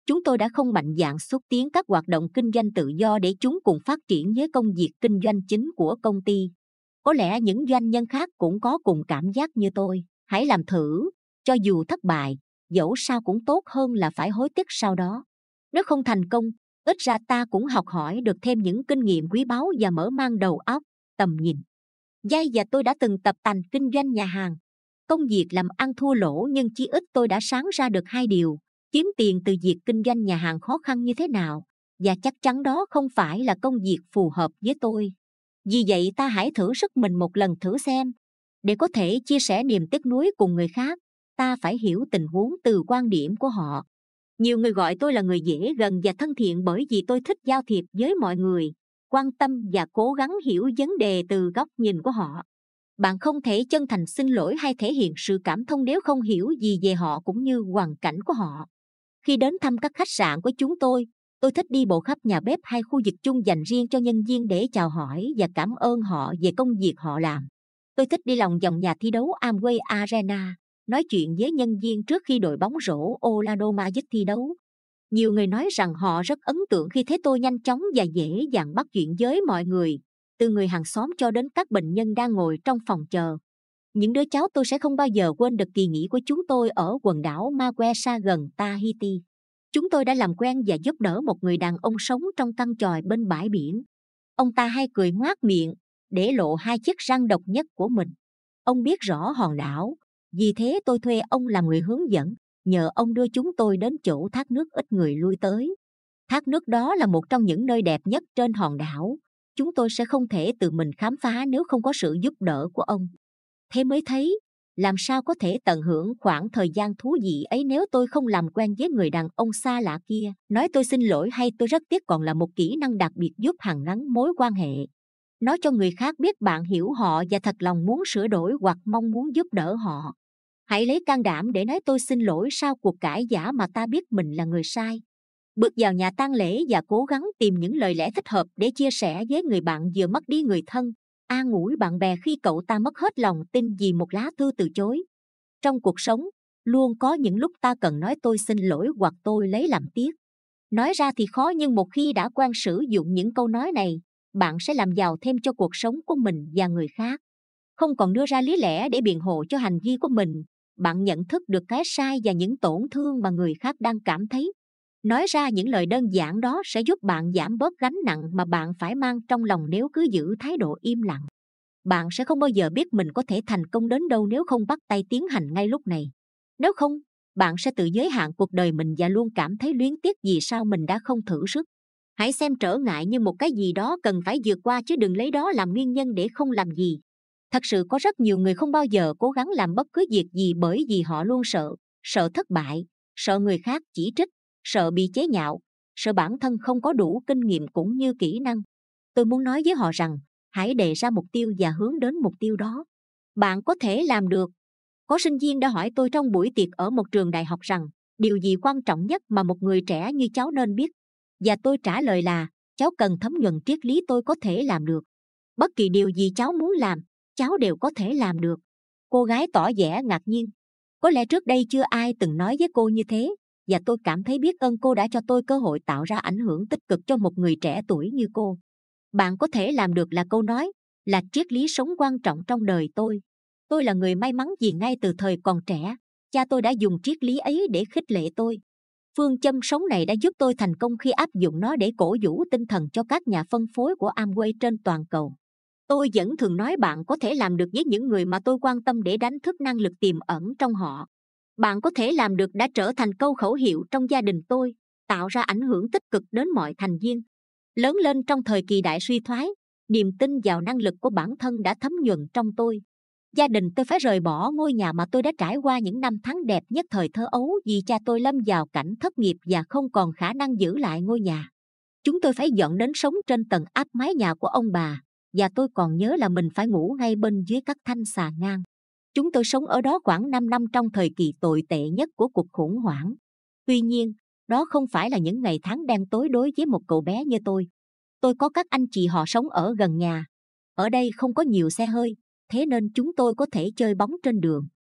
Chúng tôi đã không mạnh dạn xúc tiến các hoạt động kinh doanh tự do để chúng cùng phát triển với công việc kinh doanh chính của công ty. Có lẽ những doanh nhân khác cũng có cùng cảm giác như tôi. Hãy làm thử, cho dù thất bại, dẫu sao cũng tốt hơn là phải hối tiếc sau đó. Nếu không thành công, ít ra ta cũng học hỏi được thêm những kinh nghiệm quý báu và mở mang đầu óc, tầm nhìn. Giai và tôi đã từng tập tành kinh doanh nhà hàng. Công việc làm ăn thua lỗ nhưng chí ít tôi đã sáng ra được hai điều: kiếm tiền từ việc kinh doanh nhà hàng khó khăn như thế nào, và chắc chắn đó không phải là công việc phù hợp với tôi. Vì vậy ta hãy thử sức mình một lần thử xem. Để có thể chia sẻ niềm tiếc nuối cùng người khác, ta phải hiểu tình huống từ quan điểm của họ. Nhiều người gọi tôi là người dễ gần và thân thiện bởi vì tôi thích giao thiệp với mọi người, quan tâm và cố gắng hiểu vấn đề từ góc nhìn của họ. Bạn không thể chân thành xin lỗi hay thể hiện sự cảm thông nếu không hiểu gì về họ cũng như hoàn cảnh của họ. Khi đến thăm các khách sạn của chúng tôi, tôi thích đi bộ khắp nhà bếp hay khu vực chung dành riêng cho nhân viên để chào hỏi và cảm ơn họ về công việc họ làm. Tôi thích đi lòng vòng nhà thi đấu Amway Arena, nói chuyện với nhân viên trước khi đội bóng rổ Orlando Magic thi đấu. Nhiều người nói rằng họ rất ấn tượng khi thấy tôi nhanh chóng và dễ dàng bắt chuyện với mọi người, từ người hàng xóm cho đến các bệnh nhân đang ngồi trong phòng chờ. Những đứa cháu tôi sẽ không bao giờ quên được kỳ nghỉ của chúng tôi ở quần đảo Maguesa gần Tahiti. Chúng tôi đã làm quen và giúp đỡ một người đàn ông sống trong căn chòi bên bãi biển. Ông ta hay cười ngoác miệng, để lộ hai chiếc răng độc nhất của mình. Ông biết rõ hòn đảo, vì thế tôi thuê ông làm người hướng dẫn, nhờ ông đưa chúng tôi đến chỗ thác nước ít người lui tới. Thác nước đó là một trong những nơi đẹp nhất trên hòn đảo. Chúng tôi sẽ không thể tự mình khám phá nếu không có sự giúp đỡ của ông. Thế mới thấy, làm sao có thể tận hưởng khoảng thời gian thú vị ấy nếu tôi không làm quen với người đàn ông xa lạ kia. Nói tôi xin lỗi hay tôi rất tiếc còn là một kỹ năng đặc biệt giúp hàn gắn mối quan hệ. Nói cho người khác biết bạn hiểu họ và thật lòng muốn sửa đổi hoặc mong muốn giúp đỡ họ. Hãy lấy can đảm để nói tôi xin lỗi sau cuộc cãi vã mà ta biết mình là người sai. Bước vào nhà tang lễ và cố gắng tìm những lời lẽ thích hợp để chia sẻ với người bạn vừa mất đi người thân. An ủi bạn bè khi cậu ta mất hết lòng tin vì một lá thư từ chối. Trong cuộc sống, luôn có những lúc ta cần nói tôi xin lỗi hoặc tôi lấy làm tiếc. Nói ra thì khó nhưng một khi đã quen sử dụng những câu nói này, bạn sẽ làm giàu thêm cho cuộc sống của mình và người khác. Không còn đưa ra lý lẽ để biện hộ cho hành vi của mình, bạn nhận thức được cái sai và những tổn thương mà người khác đang cảm thấy. Nói ra những lời đơn giản đó sẽ giúp bạn giảm bớt gánh nặng mà bạn phải mang trong lòng nếu cứ giữ thái độ im lặng. Bạn sẽ không bao giờ biết mình có thể thành công đến đâu nếu không bắt tay tiến hành ngay lúc này. Nếu không, bạn sẽ tự giới hạn cuộc đời mình và luôn cảm thấy luyến tiếc vì sao mình đã không thử sức. Hãy xem trở ngại như một cái gì đó cần phải vượt qua chứ đừng lấy đó làm nguyên nhân để không làm gì. Thật sự có rất nhiều người không bao giờ cố gắng làm bất cứ việc gì bởi vì họ luôn sợ, sợ thất bại, sợ người khác chỉ trích, sợ bị chế nhạo, sợ bản thân không có đủ kinh nghiệm cũng như kỹ năng. Tôi muốn nói với họ rằng, hãy đề ra mục tiêu và hướng đến mục tiêu đó. Bạn có thể làm được. Có sinh viên đã hỏi tôi trong buổi tiệc ở một trường đại học rằng, điều gì quan trọng nhất mà một người trẻ như cháu nên biết? Và tôi trả lời là, cháu cần thấm nhuần triết lý tôi có thể làm được. Bất kỳ điều gì cháu muốn làm, cháu đều có thể làm được. Cô gái tỏ vẻ ngạc nhiên. Có lẽ trước đây chưa ai từng nói với cô như thế, và tôi cảm thấy biết ơn cô đã cho tôi cơ hội tạo ra ảnh hưởng tích cực cho một người trẻ tuổi như cô. Bạn có thể làm được là câu nói, là triết lý sống quan trọng trong đời tôi. Tôi là người may mắn vì ngay từ thời còn trẻ, cha tôi đã dùng triết lý ấy để khích lệ tôi. Phương châm sống này đã giúp tôi thành công khi áp dụng nó để cổ vũ tinh thần cho các nhà phân phối của Amway trên toàn cầu. Tôi vẫn thường nói bạn có thể làm được với những người mà tôi quan tâm để đánh thức năng lực tiềm ẩn trong họ. Bạn có thể làm được đã trở thành câu khẩu hiệu trong gia đình tôi, tạo ra ảnh hưởng tích cực đến mọi thành viên. Lớn lên trong thời kỳ đại suy thoái, niềm tin vào năng lực của bản thân đã thấm nhuần trong tôi. Gia đình tôi phải rời bỏ ngôi nhà mà tôi đã trải qua những năm tháng đẹp nhất thời thơ ấu vì cha tôi lâm vào cảnh thất nghiệp và không còn khả năng giữ lại ngôi nhà. Chúng tôi phải dọn đến sống trên tầng áp mái nhà của ông bà, và tôi còn nhớ là mình phải ngủ ngay bên dưới các thanh xà ngang. Chúng tôi sống ở đó khoảng năm năm trong thời kỳ tồi tệ nhất của cuộc khủng hoảng. Tuy nhiên, đó không phải là những ngày tháng đen tối đối với một cậu bé như tôi. Tôi có các anh chị họ sống ở gần nhà. Ở đây không có nhiều xe hơi, thế nên chúng tôi có thể chơi bóng trên đường.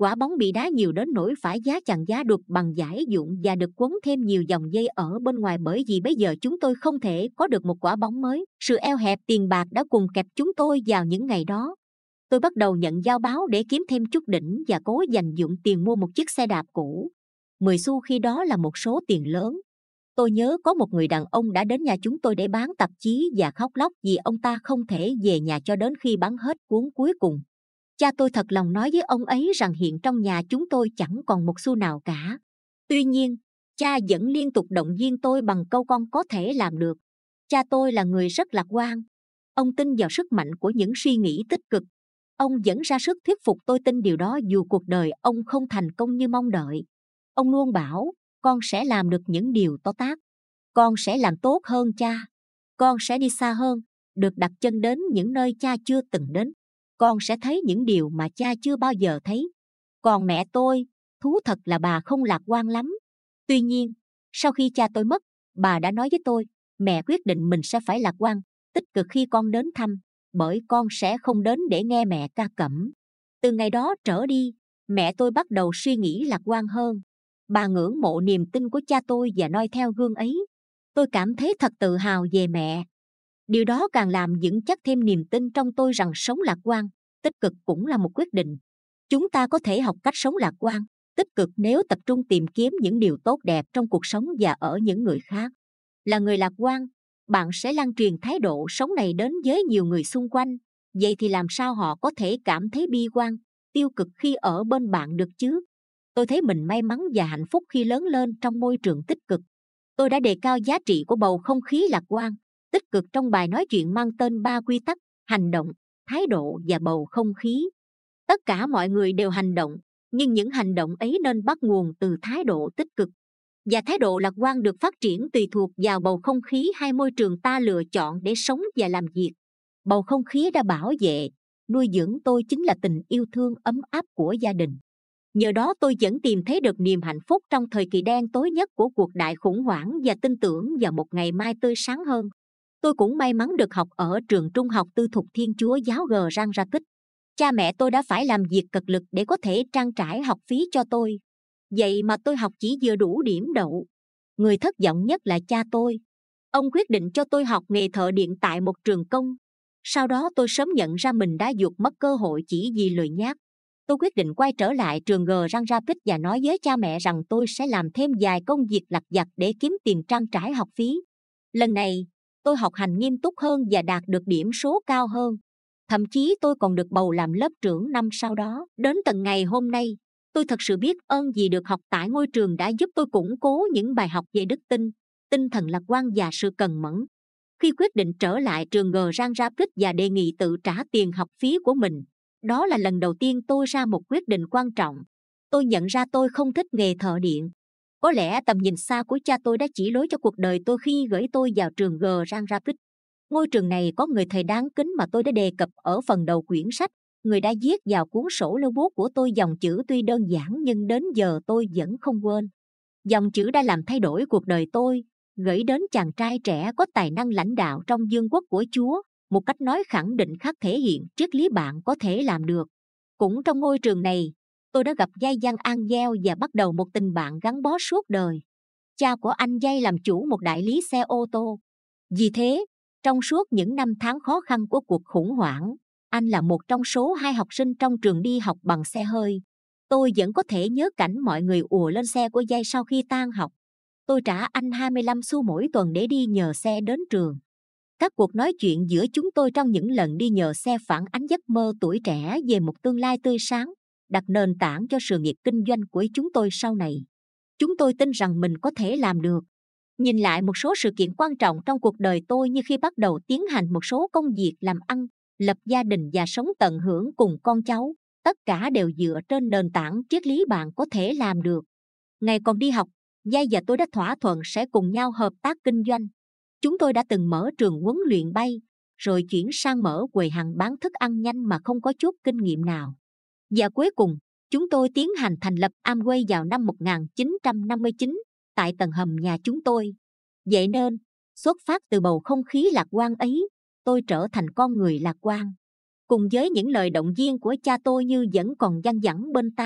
quả bóng bị đá nhiều đến nỗi phải giá chằng giá đục bằng giải dụng và được quấn thêm nhiều dòng dây ở bên ngoài, bởi vì bây giờ chúng tôi không thể có được một quả bóng mới. Sự eo hẹp tiền bạc đã cùng kẹp chúng tôi vào những ngày đó. Tôi bắt đầu nhận giao báo để kiếm thêm chút đỉnh và cố dành dụm tiền mua một chiếc xe đạp cũ. Mười xu khi đó là một số tiền lớn. Tôi nhớ có một người đàn ông đã đến nhà chúng tôi để bán tạp chí và khóc lóc vì ông ta không thể về nhà cho đến khi bán hết cuốn cuối cùng. Cha tôi thật lòng nói với ông ấy rằng hiện trong nhà chúng tôi chẳng còn một xu nào cả. Tuy nhiên, cha vẫn liên tục động viên tôi bằng câu con có thể làm được. Cha tôi là người rất lạc quan. Ông tin vào sức mạnh của những suy nghĩ tích cực. Ông vẫn ra sức thuyết phục tôi tin điều đó dù cuộc đời ông không thành công như mong đợi. Ông luôn bảo, con sẽ làm được những điều to tát. Con sẽ làm tốt hơn cha. Con sẽ đi xa hơn, được đặt chân đến những nơi cha chưa từng đến. Con sẽ thấy những điều mà cha chưa bao giờ thấy. Còn mẹ tôi, thú thật là bà không lạc quan lắm. Tuy nhiên, sau khi cha tôi mất, bà đã nói với tôi, mẹ quyết định mình sẽ phải lạc quan, tích cực khi con đến thăm, bởi con sẽ không đến để nghe mẹ ca cẩm. Từ ngày đó trở đi, mẹ tôi bắt đầu suy nghĩ lạc quan hơn. Bà ngưỡng mộ niềm tin của cha tôi và noi theo gương ấy. Tôi cảm thấy thật tự hào về mẹ. Điều đó càng làm vững chắc thêm niềm tin trong tôi rằng sống lạc quan, tích cực cũng là một quyết định. Chúng ta có thể học cách sống lạc quan, tích cực nếu tập trung tìm kiếm những điều tốt đẹp trong cuộc sống và ở những người khác. Là người lạc quan, bạn sẽ lan truyền thái độ sống này đến với nhiều người xung quanh. Vậy thì làm sao họ có thể cảm thấy bi quan, tiêu cực khi ở bên bạn được chứ? Tôi thấy mình may mắn và hạnh phúc khi lớn lên trong môi trường tích cực. Tôi đã đề cao giá trị của bầu không khí lạc quan, tích cực trong bài nói chuyện mang tên ba quy tắc: hành động, thái độ và bầu không khí. Tất cả mọi người đều hành động, nhưng những hành động ấy nên bắt nguồn từ thái độ tích cực. Và thái độ lạc quan được phát triển tùy thuộc vào bầu không khí hay môi trường ta lựa chọn để sống và làm việc. Bầu không khí đã bảo vệ, nuôi dưỡng tôi chính là tình yêu thương ấm áp của gia đình. Nhờ đó tôi vẫn tìm thấy được niềm hạnh phúc trong thời kỳ đen tối nhất của cuộc đại khủng hoảng và tin tưởng vào một ngày mai tươi sáng hơn. Tôi cũng may mắn được học ở trường trung học tư thục Thiên Chúa giáo Grand Rapids. Cha mẹ tôi đã phải làm việc cực lực để có thể trang trải học phí cho tôi. Vậy mà tôi học chỉ vừa đủ điểm đậu. Người thất vọng nhất là cha tôi. Ông quyết định cho tôi học nghề thợ điện tại một trường công. Sau đó tôi sớm nhận ra mình đã vụt mất cơ hội chỉ vì lười nhác. Tôi quyết định quay trở lại trường Grand Rapids và nói với cha mẹ rằng tôi sẽ làm thêm vài công việc lặt vặt để kiếm tiền trang trải học phí. Lần này, tôi học hành nghiêm túc hơn và đạt được điểm số cao hơn. Thậm chí tôi còn được bầu làm lớp trưởng năm sau đó. Đến tận ngày hôm nay, tôi thật sự biết ơn vì được học tại ngôi trường đã giúp tôi củng cố những bài học về đức tin, tinh thần lạc quan và sự cần mẫn. Khi quyết định trở lại trường Grand Rapids và đề nghị tự trả tiền học phí của mình, đó là lần đầu tiên tôi ra một quyết định quan trọng. Tôi nhận ra tôi không thích nghề thợ điện. Có lẽ tầm nhìn xa của cha tôi đã chỉ lối cho cuộc đời tôi khi gửi tôi vào trường Grand Rapids. Ngôi trường này có người thầy đáng kính mà tôi đã đề cập ở phần đầu quyển sách. Người đã viết vào cuốn sổ lưu bút của tôi dòng chữ tuy đơn giản nhưng đến giờ tôi vẫn không quên. Dòng chữ đã làm thay đổi cuộc đời tôi, gửi đến chàng trai trẻ có tài năng lãnh đạo trong vương quốc của Chúa, một cách nói khẳng định khác thể hiện triết lý bạn có thể làm được. Cũng trong ngôi trường này, tôi đã gặp Giai Văn Angel và bắt đầu một tình bạn gắn bó suốt đời. Cha của anh Giai làm chủ một đại lý xe ô tô. Vì thế, trong suốt những năm tháng khó khăn của cuộc khủng hoảng, anh là một trong số hai học sinh trong trường đi học bằng xe hơi. Tôi vẫn có thể nhớ cảnh mọi người ùa lên xe của Giai sau khi tan học. Tôi trả anh hai mươi lăm xu mỗi tuần để đi nhờ xe đến trường. Các cuộc nói chuyện giữa chúng tôi trong những lần đi nhờ xe phản ánh giấc mơ tuổi trẻ về một tương lai tươi sáng, đặt nền tảng cho sự nghiệp kinh doanh của chúng tôi sau này. Chúng tôi tin rằng mình có thể làm được. Nhìn lại một số sự kiện quan trọng trong cuộc đời tôi như khi bắt đầu tiến hành một số công việc làm ăn, lập gia đình và sống tận hưởng cùng con cháu, tất cả đều dựa trên nền tảng triết lý bạn có thể làm được. Ngày còn đi học, Giai và tôi đã thỏa thuận sẽ cùng nhau hợp tác kinh doanh. Chúng tôi đã từng mở trường huấn luyện bay, rồi chuyển sang mở quầy hàng bán thức ăn nhanh mà không có chút kinh nghiệm nào. Và cuối cùng, chúng tôi tiến hành thành lập Amway vào năm một nghìn chín trăm năm mươi chín, tại tầng hầm nhà chúng tôi. Vậy nên, xuất phát từ bầu không khí lạc quan ấy, tôi trở thành con người lạc quan. Cùng với những lời động viên của cha tôi như vẫn còn văng vẳng bên tai,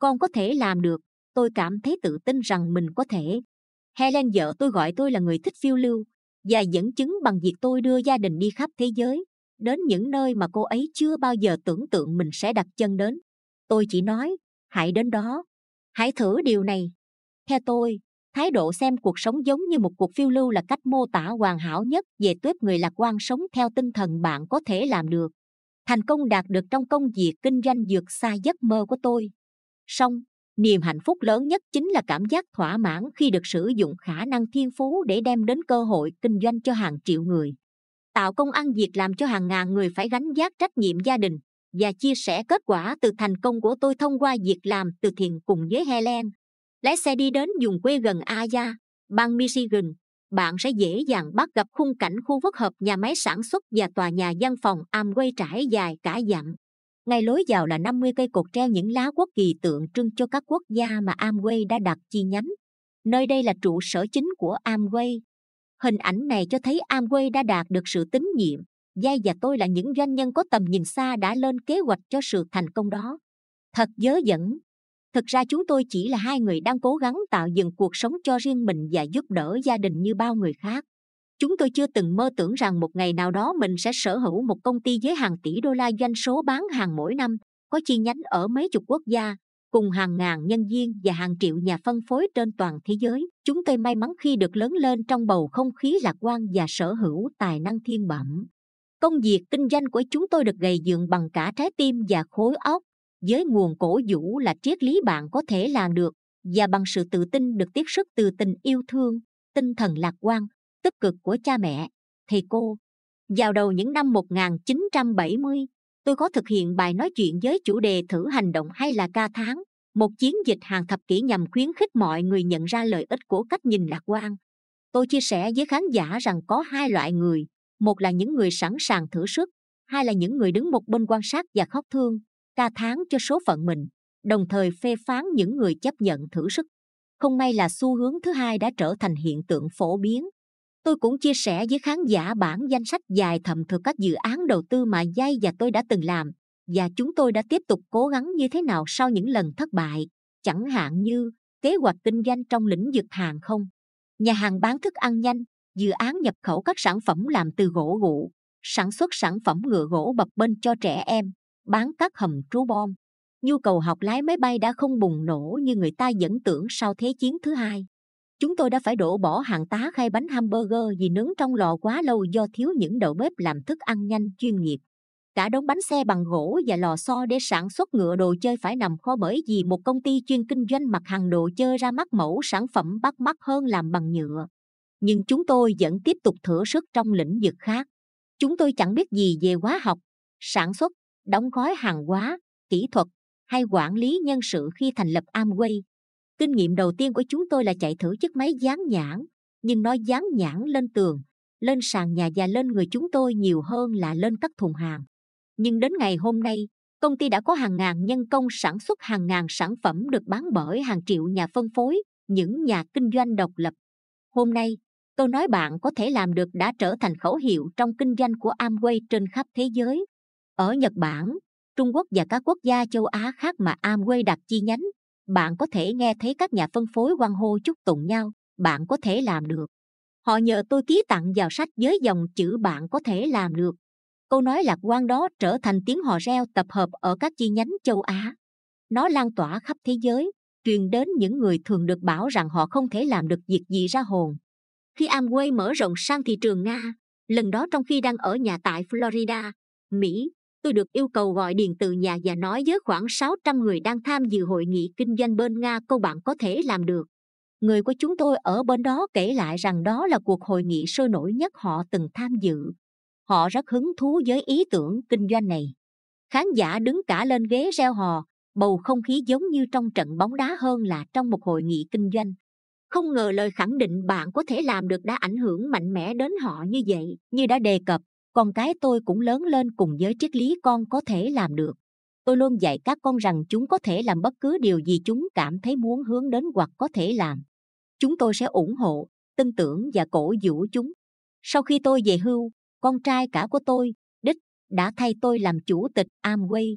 Con có thể làm được. Tôi cảm thấy tự tin rằng mình có thể. Helen vợ tôi gọi tôi là người thích phiêu lưu và dẫn chứng bằng việc tôi đưa gia đình đi khắp thế giới, đến những nơi mà cô ấy chưa bao giờ tưởng tượng mình sẽ đặt chân đến. Tôi chỉ nói, hãy đến đó, hãy thử điều này. Theo tôi, thái độ xem cuộc sống giống như một cuộc phiêu lưu là cách mô tả hoàn hảo nhất về tuýp người lạc quan sống theo tinh thần bạn có thể làm được. Thành công đạt được trong công việc kinh doanh vượt xa giấc mơ của tôi. Song, niềm hạnh phúc lớn nhất chính là cảm giác thỏa mãn khi được sử dụng khả năng thiên phú để đem đến cơ hội kinh doanh cho hàng triệu người. Tạo công ăn việc làm cho hàng ngàn người phải gánh vác trách nhiệm gia đình và chia sẻ kết quả từ thành công của tôi thông qua việc làm từ thiện cùng với Helen. Lái xe đi đến vùng quê gần Aya, bang Michigan, bạn sẽ dễ dàng bắt gặp khung cảnh khu phức hợp nhà máy sản xuất và tòa nhà văn phòng Amway trải dài cả dặm. Ngay lối vào là năm mươi cây cột treo những lá quốc kỳ tượng trưng cho các quốc gia mà Amway đã đặt chi nhánh. Nơi đây là trụ sở chính của Amway. Hình ảnh này cho thấy Amway đã đạt được sự tín nhiệm. Giai và tôi là những doanh nhân có tầm nhìn xa đã lên kế hoạch cho sự thành công đó. Thật dớ dẫn. Thực ra chúng tôi chỉ là hai người đang cố gắng tạo dựng cuộc sống cho riêng mình và giúp đỡ gia đình như bao người khác. Chúng tôi chưa từng mơ tưởng rằng một ngày nào đó mình sẽ sở hữu một công ty với hàng tỷ đô la doanh số bán hàng mỗi năm, có chi nhánh ở mấy chục quốc gia, cùng hàng ngàn nhân viên và hàng triệu nhà phân phối trên toàn thế giới. Chúng tôi may mắn khi được lớn lên trong bầu không khí lạc quan và sở hữu tài năng thiên bẩm. Công việc kinh doanh của chúng tôi được gầy dựng bằng cả trái tim và khối óc, với nguồn cổ vũ là triết lý bạn có thể làm được, và bằng sự tự tin được tiếp sức từ tình yêu thương, tinh thần lạc quan, tích cực của cha mẹ, thầy cô. Vào đầu những năm một nghìn chín trăm bảy mươi, tôi có thực hiện bài nói chuyện với chủ đề thử hành động hay là ca tháng, một chiến dịch hàng thập kỷ nhằm khuyến khích mọi người nhận ra lợi ích của cách nhìn lạc quan. Tôi chia sẻ với khán giả rằng có hai loại người, một là những người sẵn sàng thử sức, hai là những người đứng một bên quan sát và khóc thương, ca tháng cho số phận mình, đồng thời phê phán những người chấp nhận thử sức. Không may là xu hướng thứ hai đã trở thành hiện tượng phổ biến. Tôi cũng chia sẻ với khán giả bản danh sách dài thầm thực các dự án đầu tư mà Giai và tôi đã từng làm, và chúng tôi đã tiếp tục cố gắng như thế nào sau những lần thất bại, chẳng hạn như kế hoạch kinh doanh trong lĩnh vực hàng không, nhà hàng bán thức ăn nhanh, dự án nhập khẩu các sản phẩm làm từ gỗ gụ, sản xuất sản phẩm ngựa gỗ bập bênh cho trẻ em, bán các hầm trú bom. Nhu cầu học lái máy bay đã không bùng nổ như người ta vẫn tưởng sau Thế chiến thứ hai. Chúng tôi đã phải đổ bỏ hàng tá khay bánh hamburger vì nướng trong lò quá lâu do thiếu những đầu bếp làm thức ăn nhanh chuyên nghiệp. Cả đống bánh xe bằng gỗ và lò xo để sản xuất ngựa đồ chơi phải nằm kho bởi vì một công ty chuyên kinh doanh mặt hàng đồ chơi ra mắt mẫu sản phẩm bắt mắt hơn làm bằng nhựa. Nhưng chúng tôi vẫn tiếp tục thử sức trong lĩnh vực khác. Chúng tôi chẳng biết gì về hóa học, sản xuất, đóng gói hàng hóa, kỹ thuật hay quản lý nhân sự khi thành lập Amway. Kinh nghiệm đầu tiên của chúng tôi là chạy thử chiếc máy dán nhãn, nhưng nó dán nhãn lên tường, lên sàn nhà và lên người chúng tôi nhiều hơn là lên các thùng hàng. Nhưng đến ngày hôm nay, công ty đã có hàng ngàn nhân công sản xuất hàng ngàn sản phẩm được bán bởi hàng triệu nhà phân phối, những nhà kinh doanh độc lập. Hôm nay, câu nói bạn có thể làm được đã trở thành khẩu hiệu trong kinh doanh của Amway trên khắp thế giới. Ở Nhật Bản, Trung Quốc và các quốc gia châu Á khác mà Amway đặt chi nhánh, bạn có thể nghe thấy các nhà phân phối hoan hô chúc tụng nhau, bạn có thể làm được. Họ nhờ tôi ký tặng vào sách với dòng chữ bạn có thể làm được. Câu nói lạc quan đó trở thành tiếng hò reo tập hợp ở các chi nhánh châu Á. Nó lan tỏa khắp thế giới, truyền đến những người thường được bảo rằng họ không thể làm được việc gì ra hồn. Khi Amway mở rộng sang thị trường Nga, lần đó trong khi đang ở nhà tại Florida, Mỹ, tôi được yêu cầu gọi điện từ nhà và nói với khoảng sáu trăm người đang tham dự hội nghị kinh doanh bên Nga câu bạn có thể làm được. Người của chúng tôi ở bên đó kể lại rằng đó là cuộc hội nghị sôi nổi nhất họ từng tham dự. Họ rất hứng thú với ý tưởng kinh doanh này. Khán giả đứng cả lên ghế reo hò, bầu không khí giống như trong trận bóng đá hơn là trong một hội nghị kinh doanh. Không ngờ lời khẳng định bạn có thể làm được đã ảnh hưởng mạnh mẽ đến họ như vậy. Như đã đề cập, con cái tôi cũng lớn lên cùng với triết lý con có thể làm được. Tôi luôn dạy các con rằng chúng có thể làm bất cứ điều gì chúng cảm thấy muốn hướng đến hoặc có thể làm. Chúng tôi sẽ ủng hộ, tin tưởng và cổ vũ chúng. Sau khi tôi về hưu, con trai cả của tôi, Đích, đã thay tôi làm chủ tịch Amway.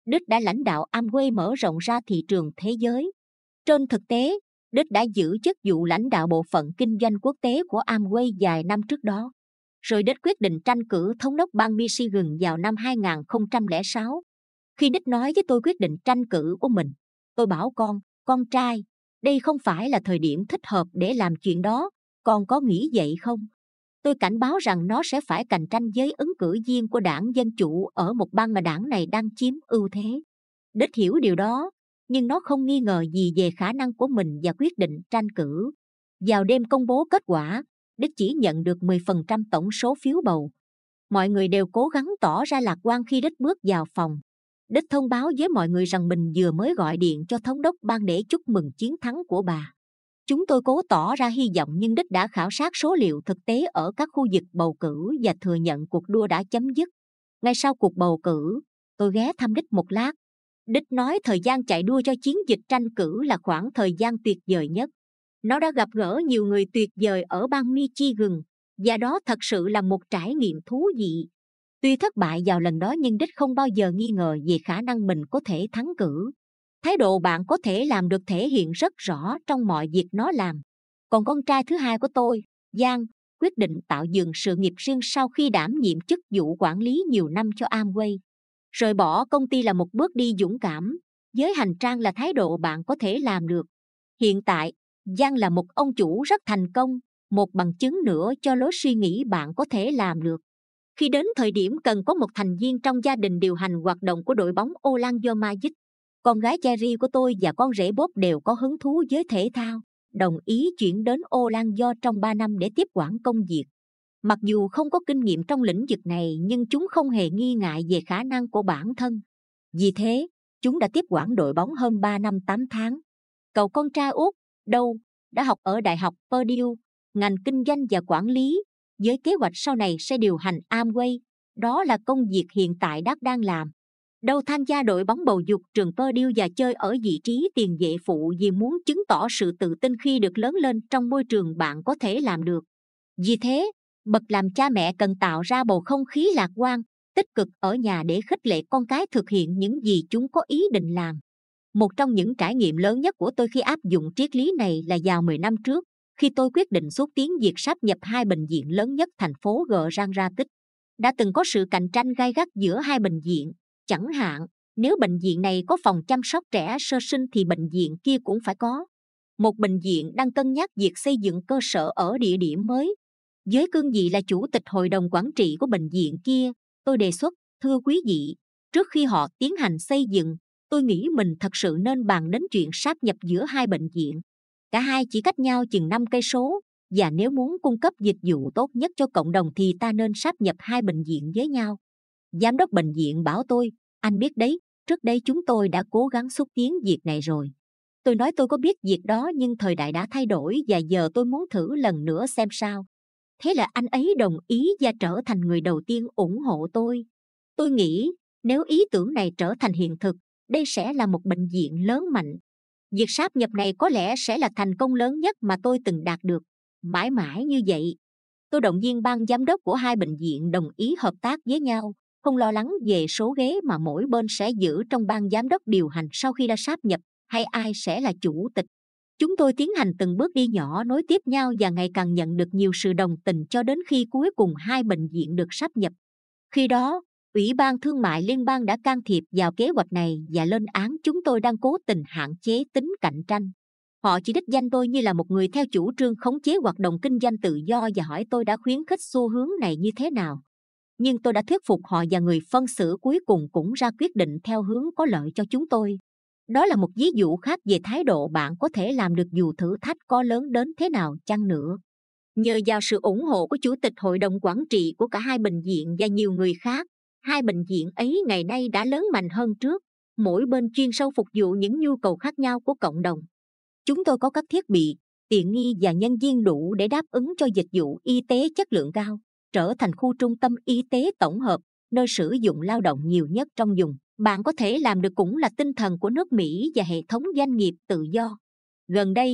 Đích đã lãnh đạo Amway mở rộng ra thị trường thế giới. Trên thực tế, Đích đã giữ chức vụ lãnh đạo bộ phận kinh doanh quốc tế của Amway vài năm trước đó. Rồi Đích quyết định tranh cử thống đốc bang Michigan vào năm hai không không sáu. Khi Đích nói với tôi quyết định tranh cử của mình, tôi bảo con, con trai, đây không phải là thời điểm thích hợp để làm chuyện đó, con có nghĩ vậy không? Tôi cảnh báo rằng nó sẽ phải cạnh tranh với ứng cử viên của đảng Dân Chủ ở một bang mà đảng này đang chiếm ưu thế. Đích hiểu điều đó, nhưng nó không nghi ngờ gì về khả năng của mình và quyết định tranh cử. Vào đêm công bố kết quả, Đích chỉ nhận được mười phần trăm tổng số phiếu bầu. Mọi người đều cố gắng tỏ ra lạc quan khi Đích bước vào phòng. Đích thông báo với mọi người rằng mình vừa mới gọi điện cho thống đốc bang để chúc mừng chiến thắng của bà. Chúng tôi cố tỏ ra hy vọng nhưng Đích đã khảo sát số liệu thực tế ở các khu vực bầu cử và thừa nhận cuộc đua đã chấm dứt. Ngay sau cuộc bầu cử, tôi ghé thăm Đích một lát. Đích nói thời gian chạy đua cho chiến dịch tranh cử là khoảng thời gian tuyệt vời nhất. Nó đã gặp gỡ nhiều người tuyệt vời ở bang Michigan, và đó thật sự là một trải nghiệm thú vị. Tuy thất bại vào lần đó nhưng Đích không bao giờ nghi ngờ về khả năng mình có thể thắng cử. Thái độ bạn có thể làm được thể hiện rất rõ trong mọi việc nó làm. Còn con trai thứ hai của tôi, Giang, quyết định tạo dựng sự nghiệp riêng sau khi đảm nhiệm chức vụ quản lý nhiều năm cho Amway. Rời bỏ công ty là một bước đi dũng cảm, với hành trang là thái độ bạn có thể làm được. Hiện tại, Giang là một ông chủ rất thành công, một bằng chứng nữa cho lối suy nghĩ bạn có thể làm được. Khi đến thời điểm cần có một thành viên trong gia đình điều hành hoạt động của đội bóng Orlando Magic, con gái Cherry của tôi và con rể Bob đều có hứng thú với thể thao, đồng ý chuyển đến Orlando trong ba năm để tiếp quản công việc. Mặc dù không có kinh nghiệm trong lĩnh vực này nhưng chúng không hề nghi ngại về khả năng của bản thân. Vì thế, chúng đã tiếp quản đội bóng hơn ba năm tám tháng. Cậu con trai út, Đâu, đã học ở Đại học Purdue, ngành kinh doanh và quản lý, với kế hoạch sau này sẽ điều hành Amway. Đó là công việc hiện tại Đắc đang làm. Đâu tham gia đội bóng bầu dục trường Purdue và chơi ở vị trí tiền vệ phụ vì muốn chứng tỏ sự tự tin khi được lớn lên trong môi trường bạn có thể làm được. Vì thế, bậc làm cha mẹ cần tạo ra bầu không khí lạc quan, tích cực ở nhà để khích lệ con cái thực hiện những gì chúng có ý định làm. Một trong những trải nghiệm lớn nhất của tôi khi áp dụng triết lý này là vào mười năm trước, khi tôi quyết định xúc tiến việc sáp nhập hai bệnh viện lớn nhất thành phố Grand Rapids. Đã từng có sự cạnh tranh gay gắt giữa hai bệnh viện. Chẳng hạn, nếu bệnh viện này có phòng chăm sóc trẻ sơ sinh thì bệnh viện kia cũng phải có. Một bệnh viện đang cân nhắc việc xây dựng cơ sở ở địa điểm mới. Với cương vị là chủ tịch hội đồng quản trị của bệnh viện kia, tôi đề xuất, thưa quý vị, trước khi họ tiến hành xây dựng, tôi nghĩ mình thật sự nên bàn đến chuyện sáp nhập giữa hai bệnh viện. Cả hai chỉ cách nhau chừng năm cây số, và nếu muốn cung cấp dịch vụ tốt nhất cho cộng đồng thì ta nên sáp nhập hai bệnh viện với nhau. Giám đốc bệnh viện bảo tôi, anh biết đấy, trước đây chúng tôi đã cố gắng xúc tiến việc này rồi. Tôi nói tôi có biết việc đó nhưng thời đại đã thay đổi và giờ tôi muốn thử lần nữa xem sao. Thế là anh ấy đồng ý và trở thành người đầu tiên ủng hộ tôi. Tôi nghĩ, nếu ý tưởng này trở thành hiện thực, đây sẽ là một bệnh viện lớn mạnh. Việc sáp nhập này có lẽ sẽ là thành công lớn nhất mà tôi từng đạt được. Mãi mãi như vậy. Tôi động viên ban giám đốc của hai bệnh viện đồng ý hợp tác với nhau, không lo lắng về số ghế mà mỗi bên sẽ giữ trong ban giám đốc điều hành sau khi đã sáp nhập, hay ai sẽ là chủ tịch. Chúng tôi tiến hành từng bước đi nhỏ nối tiếp nhau và ngày càng nhận được nhiều sự đồng tình cho đến khi cuối cùng hai bệnh viện được sáp nhập. Khi đó, Ủy ban Thương mại Liên bang đã can thiệp vào kế hoạch này và lên án chúng tôi đang cố tình hạn chế tính cạnh tranh. Họ chỉ đích danh tôi như là một người theo chủ trương khống chế hoạt động kinh doanh tự do và hỏi tôi đã khuyến khích xu hướng này như thế nào. Nhưng tôi đã thuyết phục họ và người phân xử cuối cùng cũng ra quyết định theo hướng có lợi cho chúng tôi. Đó là một ví dụ khác về thái độ bạn có thể làm được dù thử thách có lớn đến thế nào chăng nữa. Nhờ vào sự ủng hộ của Chủ tịch Hội đồng Quản trị của cả hai bệnh viện và nhiều người khác, hai bệnh viện ấy ngày nay đã lớn mạnh hơn trước, mỗi bên chuyên sâu phục vụ những nhu cầu khác nhau của cộng đồng. Chúng tôi có các thiết bị, tiện nghi và nhân viên đủ để đáp ứng cho dịch vụ y tế chất lượng cao, trở thành khu trung tâm y tế tổng hợp, nơi sử dụng lao động nhiều nhất trong vùng. Bạn có thể làm được cũng là tinh thần của nước Mỹ và hệ thống doanh nghiệp tự do. Gần đây,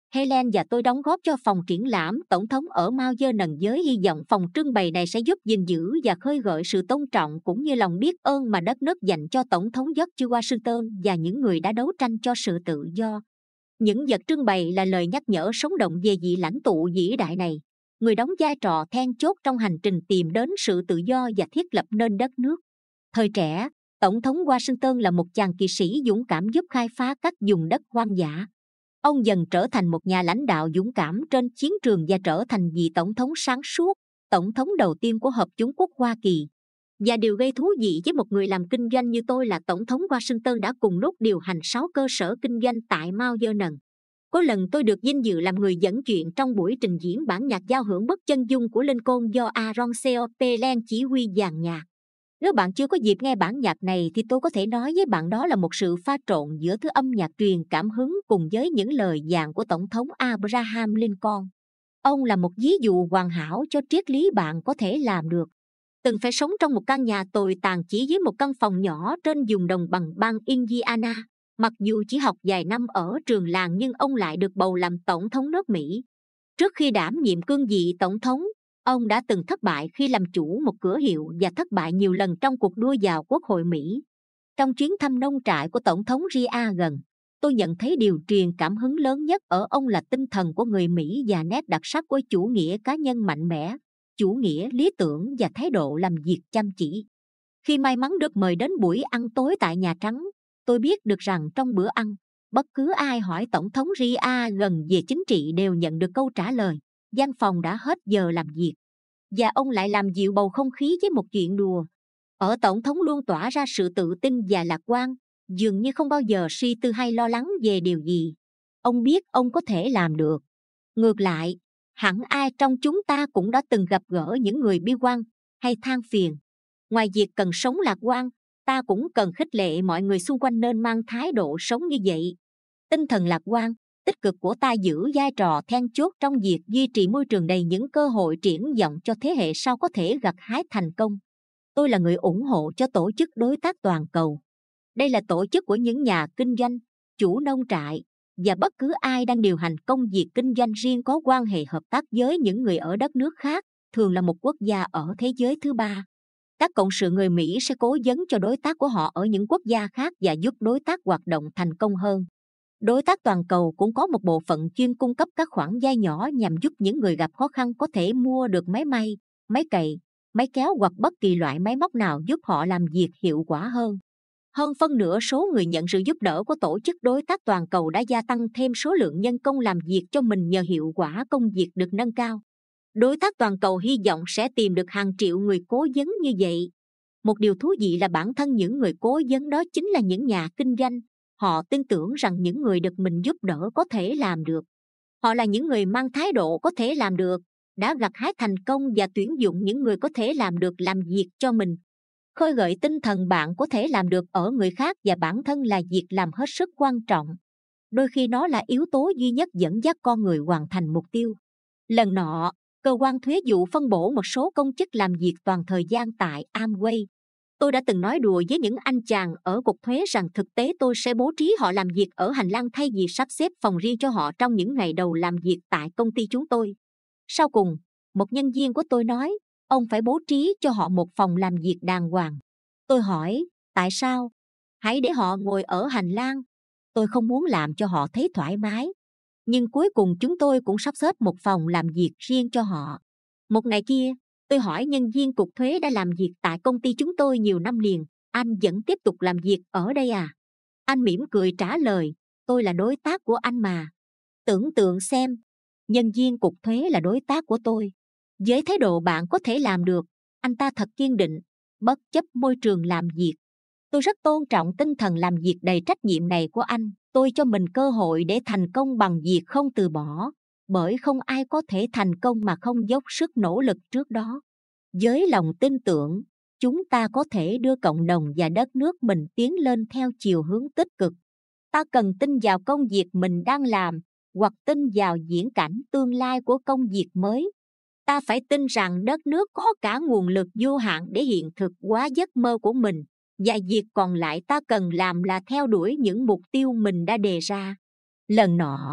Helen và tôi đóng góp cho phòng triển lãm tổng thống ở Mount Vernon với hy vọng phòng trưng bày này sẽ giúp gìn giữ và khơi gợi sự tôn trọng cũng như lòng biết ơn mà đất nước dành cho Tổng thống George Washington và những người đã đấu tranh cho sự tự do. Những vật trưng bày là lời nhắc nhở sống động về vị lãnh tụ vĩ đại này, người đóng vai trò then chốt trong hành trình tìm đến sự tự do và thiết lập nên đất nước. Thời trẻ, Tổng thống Washington là một chàng kỵ sĩ dũng cảm giúp khai phá các vùng đất hoang dã. Ông dần trở thành một nhà lãnh đạo dũng cảm trên chiến trường và trở thành vị tổng thống sáng suốt, tổng thống đầu tiên của Hợp Chủng Quốc Hoa Kỳ. Và điều gây thú vị với một người làm kinh doanh như tôi là Tổng thống Washington đã cùng lúc điều hành sáu cơ sở kinh doanh tại Mount Vernon. Có lần tôi được vinh dự làm người dẫn chuyện trong buổi trình diễn bản nhạc giao hưởng bất chân dung của Lincoln do Aaron Copland chỉ huy dàn nhạc. Nếu bạn chưa có dịp nghe bản nhạc này thì tôi có thể nói với bạn đó là một sự pha trộn giữa thứ âm nhạc truyền cảm hứng cùng với những lời giảng của Tổng thống Abraham Lincoln. Ông là một ví dụ hoàn hảo cho triết lý bạn có thể làm được. Từng phải sống trong một căn nhà tồi tàn chỉ với một căn phòng nhỏ trên vùng đồng bằng bang Indiana. Mặc dù chỉ học vài năm ở trường làng nhưng ông lại được bầu làm Tổng thống nước Mỹ. Trước khi đảm nhiệm cương vị Tổng thống, ông đã từng thất bại khi làm chủ một cửa hiệu và thất bại nhiều lần trong cuộc đua vào Quốc hội Mỹ. Trong chuyến thăm nông trại của Tổng thống Reagan, tôi nhận thấy điều truyền cảm hứng lớn nhất ở ông là tinh thần của người Mỹ và nét đặc sắc của chủ nghĩa cá nhân mạnh mẽ, chủ nghĩa lý tưởng và thái độ làm việc chăm chỉ. Khi may mắn được mời đến buổi ăn tối tại Nhà Trắng, tôi biết được rằng trong bữa ăn, bất cứ ai hỏi Tổng thống Reagan về chính trị đều nhận được câu trả lời: văn phòng đã hết giờ làm việc. Và ông lại làm dịu bầu không khí với một chuyện đùa. Ở Tổng thống luôn tỏa ra sự tự tin và lạc quan, dường như không bao giờ suy tư hay lo lắng về điều gì. Ông biết ông có thể làm được. Ngược lại, hẳn ai trong chúng ta cũng đã từng gặp gỡ những người bi quan hay than phiền. Ngoài việc cần sống lạc quan, ta cũng cần khích lệ mọi người xung quanh nên mang thái độ sống như vậy. Tinh thần lạc quan, tích cực của ta giữ vai trò then chốt trong việc duy trì môi trường đầy những cơ hội triển vọng cho thế hệ sau có thể gặt hái thành công. Tôi là người ủng hộ cho tổ chức đối tác toàn cầu. Đây là tổ chức của những nhà kinh doanh, chủ nông trại và bất cứ ai đang điều hành công việc kinh doanh riêng có quan hệ hợp tác với những người ở đất nước khác, thường là một quốc gia ở thế giới thứ ba. Các cộng sự người Mỹ sẽ cố vấn cho đối tác của họ ở những quốc gia khác và giúp đối tác hoạt động thành công hơn. Đối tác toàn cầu cũng có một bộ phận chuyên cung cấp các khoản vay nhỏ nhằm giúp những người gặp khó khăn có thể mua được máy may, máy cày, máy kéo hoặc bất kỳ loại máy móc nào giúp họ làm việc hiệu quả hơn. Hơn phân nửa số người nhận sự giúp đỡ của tổ chức đối tác toàn cầu đã gia tăng thêm số lượng nhân công làm việc cho mình nhờ hiệu quả công việc được nâng cao. Đối tác toàn cầu hy vọng sẽ tìm được hàng triệu người cố vấn như vậy. Một điều thú vị là bản thân những người cố vấn đó chính là những nhà kinh doanh. Họ tin tưởng rằng những người được mình giúp đỡ có thể làm được. Họ là những người mang thái độ có thể làm được, đã gặt hái thành công và tuyển dụng những người có thể làm được làm việc cho mình. Khơi gợi tinh thần bạn có thể làm được ở người khác và bản thân là việc làm hết sức quan trọng. Đôi khi nó là yếu tố duy nhất dẫn dắt con người hoàn thành mục tiêu. Lần nọ, cơ quan thuế vụ phân bổ một số công chức làm việc toàn thời gian tại Amway. Tôi đã từng nói đùa với những anh chàng ở cục thuế rằng thực tế tôi sẽ bố trí họ làm việc ở hành lang thay vì sắp xếp phòng riêng cho họ trong những ngày đầu làm việc tại công ty chúng tôi. Sau cùng, một nhân viên của tôi nói, ông phải bố trí cho họ một phòng làm việc đàng hoàng. Tôi hỏi, tại sao? Hãy để họ ngồi ở hành lang. Tôi không muốn làm cho họ thấy thoải mái. Nhưng cuối cùng chúng tôi cũng sắp xếp một phòng làm việc riêng cho họ. Một ngày kia, tôi hỏi nhân viên cục thuế đã làm việc tại công ty chúng tôi nhiều năm liền, anh vẫn tiếp tục làm việc ở đây à? Anh mỉm cười trả lời, tôi là đối tác của anh mà. Tưởng tượng xem, nhân viên cục thuế là đối tác của tôi. Với thái độ bạn có thể làm được, anh ta thật kiên định, bất chấp môi trường làm việc. Tôi rất tôn trọng tinh thần làm việc đầy trách nhiệm này của anh. Tôi cho mình cơ hội để thành công bằng việc không từ bỏ, bởi không ai có thể thành công mà không dốc sức nỗ lực trước đó. Với lòng tin tưởng, chúng ta có thể đưa cộng đồng và đất nước mình tiến lên theo chiều hướng tích cực. Ta cần tin vào công việc mình đang làm, hoặc tin vào viễn cảnh tương lai của công việc mới. Ta phải tin rằng đất nước có cả nguồn lực vô hạn để hiện thực hóa giấc mơ của mình, và việc còn lại ta cần làm là theo đuổi những mục tiêu mình đã đề ra. Lần nọ,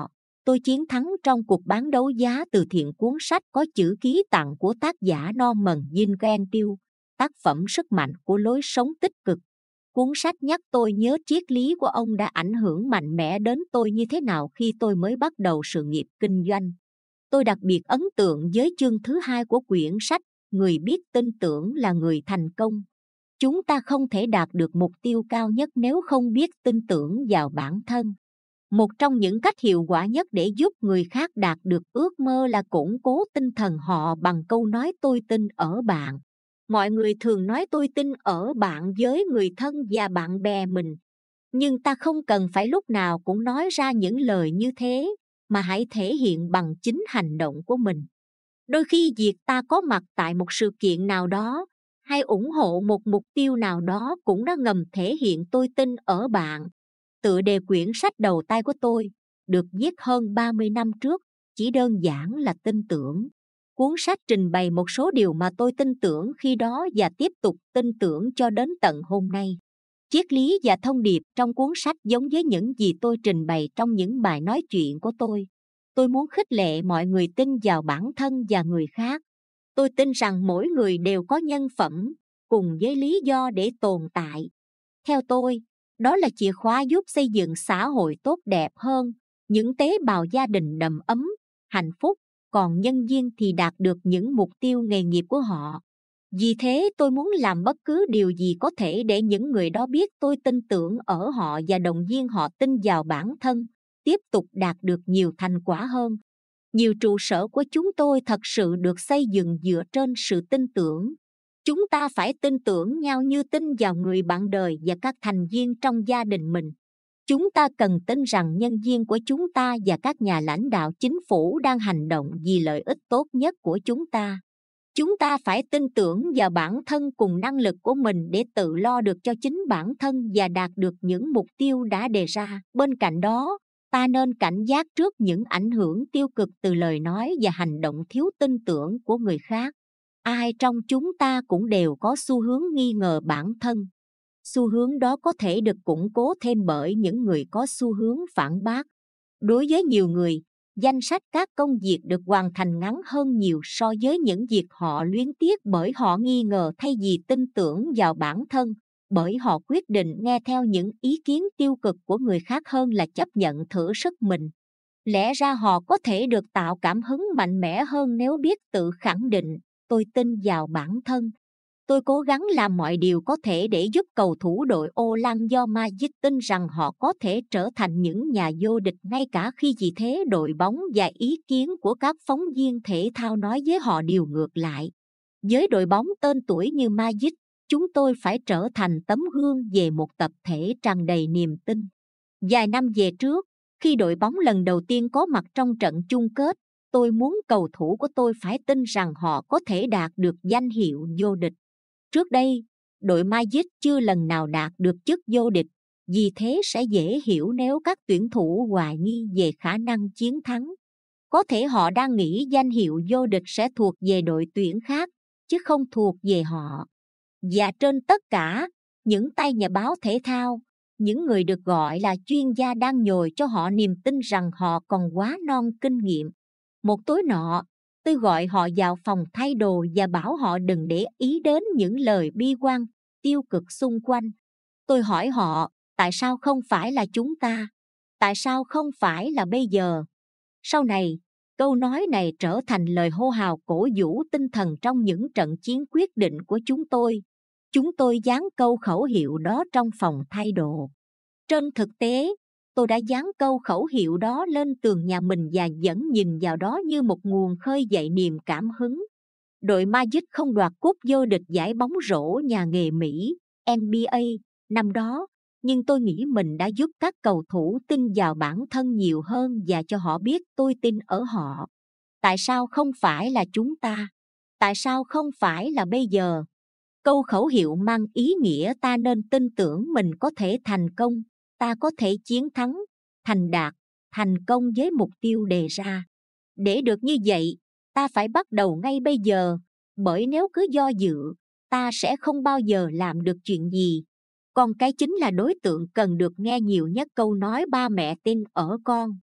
Tôi chiến thắng trong cuộc bán đấu giá từ thiện cuốn sách có chữ ký tặng của tác giả Norman Vincent, tác phẩm Sức mạnh của lối sống tích cực. Cuốn sách nhắc tôi nhớ triết lý của ông đã ảnh hưởng mạnh mẽ đến tôi như thế nào khi tôi mới bắt đầu sự nghiệp kinh doanh. Tôi đặc biệt ấn tượng với chương thứ hai của quyển sách, Người biết tin tưởng là người thành công. Chúng ta không thể đạt được mục tiêu cao nhất nếu không biết tin tưởng vào bản thân. Một trong những cách hiệu quả nhất để giúp người khác đạt được ước mơ là củng cố tinh thần họ bằng câu nói tôi tin ở bạn. Mọi người thường nói tôi tin ở bạn với người thân và bạn bè mình. Nhưng ta không cần phải lúc nào cũng nói ra những lời như thế, mà hãy thể hiện bằng chính hành động của mình. Đôi khi việc ta có mặt tại một sự kiện nào đó hay ủng hộ một mục tiêu nào đó cũng đã ngầm thể hiện tôi tin ở bạn. Tựa đề quyển sách đầu tay của tôi, được viết hơn ba mươi năm trước, chỉ đơn giản là tin tưởng. Cuốn sách trình bày một số điều mà tôi tin tưởng khi đó và tiếp tục tin tưởng cho đến tận hôm nay. Triết lý và thông điệp trong cuốn sách giống với những gì tôi trình bày trong những bài nói chuyện của tôi. Tôi muốn khích lệ mọi người tin vào bản thân và người khác. Tôi tin rằng mỗi người đều có nhân phẩm, cùng với lý do để tồn tại. Theo tôi, đó là chìa khóa giúp xây dựng xã hội tốt đẹp hơn, những tế bào gia đình đầm ấm, hạnh phúc, còn nhân viên thì đạt được những mục tiêu nghề nghiệp của họ. Vì thế tôi muốn làm bất cứ điều gì có thể để những người đó biết tôi tin tưởng ở họ và động viên họ tin vào bản thân, tiếp tục đạt được nhiều thành quả hơn. Nhiều trụ sở của chúng tôi thật sự được xây dựng dựa trên sự tin tưởng. Chúng ta phải tin tưởng nhau như tin vào người bạn đời và các thành viên trong gia đình mình. Chúng ta cần tin rằng nhân viên của chúng ta và các nhà lãnh đạo chính phủ đang hành động vì lợi ích tốt nhất của chúng ta. Chúng ta phải tin tưởng vào bản thân cùng năng lực của mình để tự lo được cho chính bản thân và đạt được những mục tiêu đã đề ra. Bên cạnh đó, ta nên cảnh giác trước những ảnh hưởng tiêu cực từ lời nói và hành động thiếu tin tưởng của người khác. Ai trong chúng ta cũng đều có xu hướng nghi ngờ bản thân. Xu hướng đó có thể được củng cố thêm bởi những người có xu hướng phản bác. Đối với nhiều người, danh sách các công việc được hoàn thành ngắn hơn nhiều so với những việc họ luyến tiếc bởi họ nghi ngờ thay vì tin tưởng vào bản thân, bởi họ quyết định nghe theo những ý kiến tiêu cực của người khác hơn là chấp nhận thử sức mình. Lẽ ra họ có thể được tạo cảm hứng mạnh mẽ hơn nếu biết tự khẳng định, tôi tin vào bản thân. Tôi cố gắng làm mọi điều có thể để giúp cầu thủ đội Orlando Magic tin rằng họ có thể trở thành những nhà vô địch ngay cả khi vì thế đội bóng và ý kiến của các phóng viên thể thao nói với họ điều ngược lại. Với đội bóng tên tuổi như Magic, chúng tôi phải trở thành tấm gương về một tập thể tràn đầy niềm tin. Vài năm về trước, khi đội bóng lần đầu tiên có mặt trong trận chung kết, tôi muốn cầu thủ của tôi phải tin rằng họ có thể đạt được danh hiệu vô địch. Trước đây, đội Magic chưa lần nào đạt được chức vô địch, vì thế sẽ dễ hiểu nếu các tuyển thủ hoài nghi về khả năng chiến thắng. Có thể họ đang nghĩ danh hiệu vô địch sẽ thuộc về đội tuyển khác, chứ không thuộc về họ. Và trên tất cả, những tay nhà báo thể thao, những người được gọi là chuyên gia đang nhồi cho họ niềm tin rằng họ còn quá non kinh nghiệm. Một tối nọ, tôi gọi họ vào phòng thay đồ và bảo họ đừng để ý đến những lời bi quan, tiêu cực xung quanh. Tôi hỏi họ, tại sao không phải là chúng ta? Tại sao không phải là bây giờ? Sau này, câu nói này trở thành lời hô hào cổ vũ tinh thần trong những trận chiến quyết định của chúng tôi. Chúng tôi dán câu khẩu hiệu đó trong phòng thay đồ. Trên thực tế, tôi đã dán câu khẩu hiệu đó lên tường nhà mình và vẫn nhìn vào đó như một nguồn khơi dậy niềm cảm hứng. Đội Magic không đoạt cúp vô địch giải bóng rổ nhà nghề Mỹ, N B A, năm đó, nhưng tôi nghĩ mình đã giúp các cầu thủ tin vào bản thân nhiều hơn và cho họ biết tôi tin ở họ. Tại sao không phải là chúng ta? Tại sao không phải là bây giờ? Câu khẩu hiệu mang ý nghĩa ta nên tin tưởng mình có thể thành công, ta có thể chiến thắng, thành đạt, thành công với mục tiêu đề ra. Để được như vậy, ta phải bắt đầu ngay bây giờ, bởi nếu cứ do dự, ta sẽ không bao giờ làm được chuyện gì. Con cái chính là đối tượng cần được nghe nhiều nhất câu nói ba mẹ tin ở con.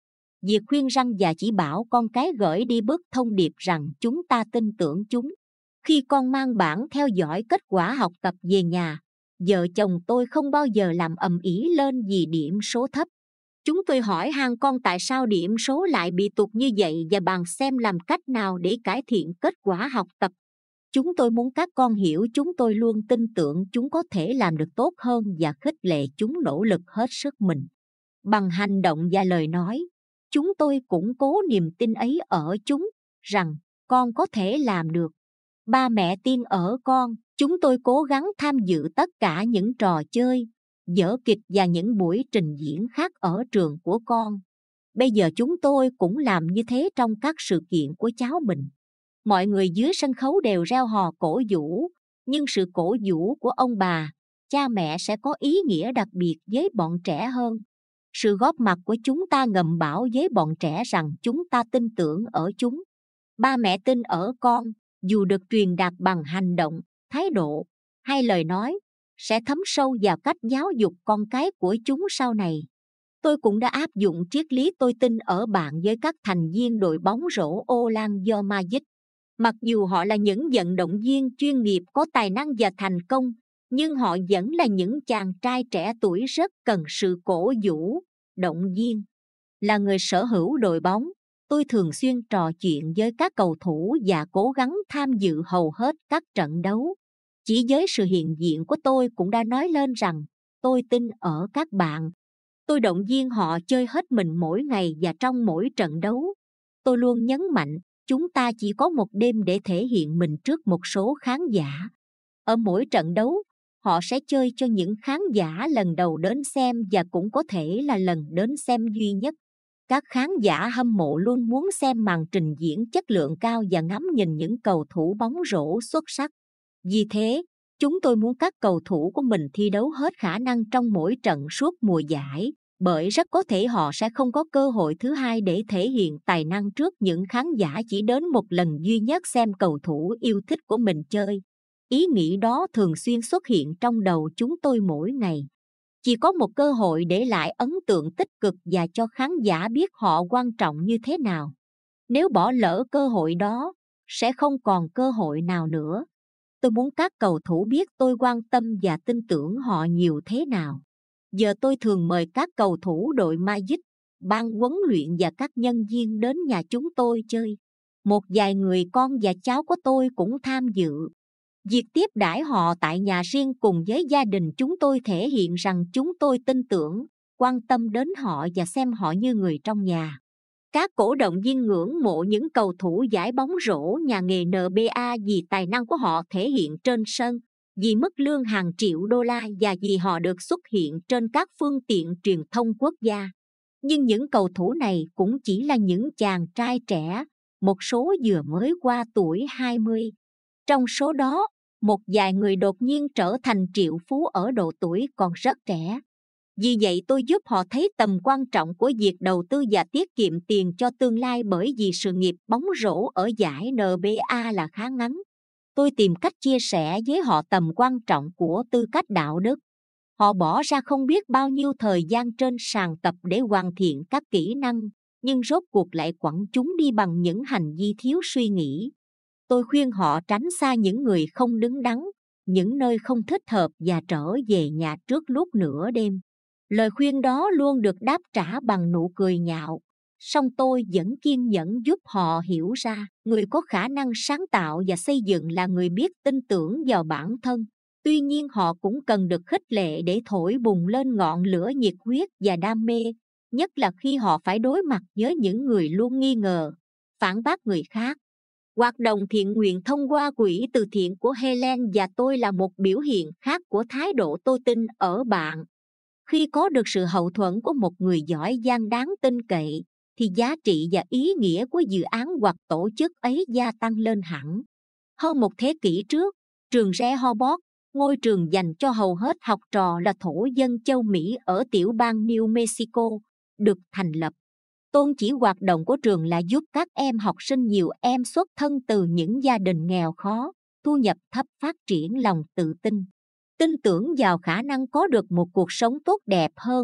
Việc khuyên răn và chỉ bảo con cái gửi đi bức thông điệp rằng chúng ta tin tưởng chúng. Khi con mang bản theo dõi kết quả học tập về nhà, vợ chồng tôi không bao giờ làm ầm ĩ lên vì điểm số thấp. Chúng tôi hỏi han con tại sao điểm số lại bị tụt như vậy và bàn xem làm cách nào để cải thiện kết quả học tập. Chúng tôi muốn các con hiểu chúng tôi luôn tin tưởng chúng có thể làm được tốt hơn và khích lệ chúng nỗ lực hết sức mình. Bằng hành động và lời nói, chúng tôi củng cố niềm tin ấy ở chúng, rằng con có thể làm được. Ba mẹ tin ở con, chúng tôi cố gắng tham dự tất cả những trò chơi, vở kịch và những buổi trình diễn khác ở trường của con. Bây giờ chúng tôi cũng làm như thế trong các sự kiện của cháu mình. Mọi người dưới sân khấu đều reo hò cổ vũ, nhưng sự cổ vũ của ông bà, cha mẹ sẽ có ý nghĩa đặc biệt với bọn trẻ hơn. Sự góp mặt của chúng ta ngầm bảo với bọn trẻ rằng chúng ta tin tưởng ở chúng. Ba mẹ tin ở con, dù được truyền đạt bằng hành động, thái độ hay lời nói, sẽ thấm sâu vào cách giáo dục con cái của chúng sau này. Tôi cũng đã áp dụng triết lý tôi tin ở bạn với các thành viên đội bóng rổ Orlando Magic. Mặc dù họ là những vận động viên chuyên nghiệp có tài năng và thành công, nhưng họ vẫn là những chàng trai trẻ tuổi rất cần sự cổ vũ, động viên. Là người sở hữu đội bóng, tôi thường xuyên trò chuyện với các cầu thủ và cố gắng tham dự hầu hết các trận đấu. Chỉ với sự hiện diện của tôi cũng đã nói lên rằng tôi tin ở các bạn. Tôi động viên họ chơi hết mình mỗi ngày và trong mỗi trận đấu. Tôi luôn nhấn mạnh, chúng ta chỉ có một đêm để thể hiện mình trước một số khán giả. Ở mỗi trận đấu, họ sẽ chơi cho những khán giả lần đầu đến xem và cũng có thể là lần đến xem duy nhất. Các khán giả hâm mộ luôn muốn xem màn trình diễn chất lượng cao và ngắm nhìn những cầu thủ bóng rổ xuất sắc. Vì thế, chúng tôi muốn các cầu thủ của mình thi đấu hết khả năng trong mỗi trận suốt mùa giải, bởi rất có thể họ sẽ không có cơ hội thứ hai để thể hiện tài năng trước những khán giả chỉ đến một lần duy nhất xem cầu thủ yêu thích của mình chơi. Ý nghĩ đó thường xuyên xuất hiện trong đầu chúng tôi mỗi ngày. Chỉ có một cơ hội để lại ấn tượng tích cực và cho khán giả biết họ quan trọng như thế nào. Nếu bỏ lỡ cơ hội đó, sẽ không còn cơ hội nào nữa. Tôi muốn các cầu thủ biết tôi quan tâm và tin tưởng họ nhiều thế nào. Giờ tôi thường mời các cầu thủ đội Magic, ban huấn luyện và các nhân viên đến nhà chúng tôi chơi. Một vài người con và cháu của tôi cũng tham dự. Việc tiếp đãi họ tại nhà riêng cùng với gia đình chúng tôi thể hiện rằng chúng tôi tin tưởng, quan tâm đến họ và xem họ như người trong nhà. Các cổ động viên ngưỡng mộ những cầu thủ giải bóng rổ nhà nghề en bê a vì tài năng của họ thể hiện trên sân, vì mức lương hàng triệu đô la và vì họ được xuất hiện trên các phương tiện truyền thông quốc gia. Nhưng những cầu thủ này cũng chỉ là những chàng trai trẻ, một số vừa mới qua tuổi hai mươi. Trong số đó, một vài người đột nhiên trở thành triệu phú ở độ tuổi còn rất trẻ. Vì vậy tôi giúp họ thấy tầm quan trọng của việc đầu tư và tiết kiệm tiền cho tương lai, bởi vì sự nghiệp bóng rổ ở giải en bê a là khá ngắn. Tôi tìm cách chia sẻ với họ tầm quan trọng của tư cách đạo đức. Họ bỏ ra không biết bao nhiêu thời gian trên sàn tập để hoàn thiện các kỹ năng, nhưng rốt cuộc lại quẳng chúng đi bằng những hành vi thiếu suy nghĩ. Tôi khuyên họ tránh xa những người không đứng đắn, những nơi không thích hợp và trở về nhà trước lúc nửa đêm. Lời khuyên đó luôn được đáp trả bằng nụ cười nhạo, song tôi vẫn kiên nhẫn giúp họ hiểu ra người có khả năng sáng tạo và xây dựng là người biết tin tưởng vào bản thân. Tuy nhiên họ cũng cần được khích lệ để thổi bùng lên ngọn lửa nhiệt huyết và đam mê, nhất là khi họ phải đối mặt với những người luôn nghi ngờ, phản bác người khác. Hoạt động thiện nguyện thông qua quỹ từ thiện của Helen và tôi là một biểu hiện khác của thái độ tôi tin ở bạn. Khi có được sự hậu thuẫn của một người giỏi giang đáng tin cậy, thì giá trị và ý nghĩa của dự án hoặc tổ chức ấy gia tăng lên hẳn. Hơn một thế kỷ trước, trường Rehoboth, ngôi trường dành cho hầu hết học trò là thổ dân châu Mỹ ở tiểu bang New Mexico, được thành lập. Tôn chỉ hoạt động của trường là giúp các em học sinh nhiều em xuất thân từ những gia đình nghèo khó, thu nhập thấp phát triển lòng tự tin, tin tưởng vào khả năng có được một cuộc sống tốt đẹp hơn,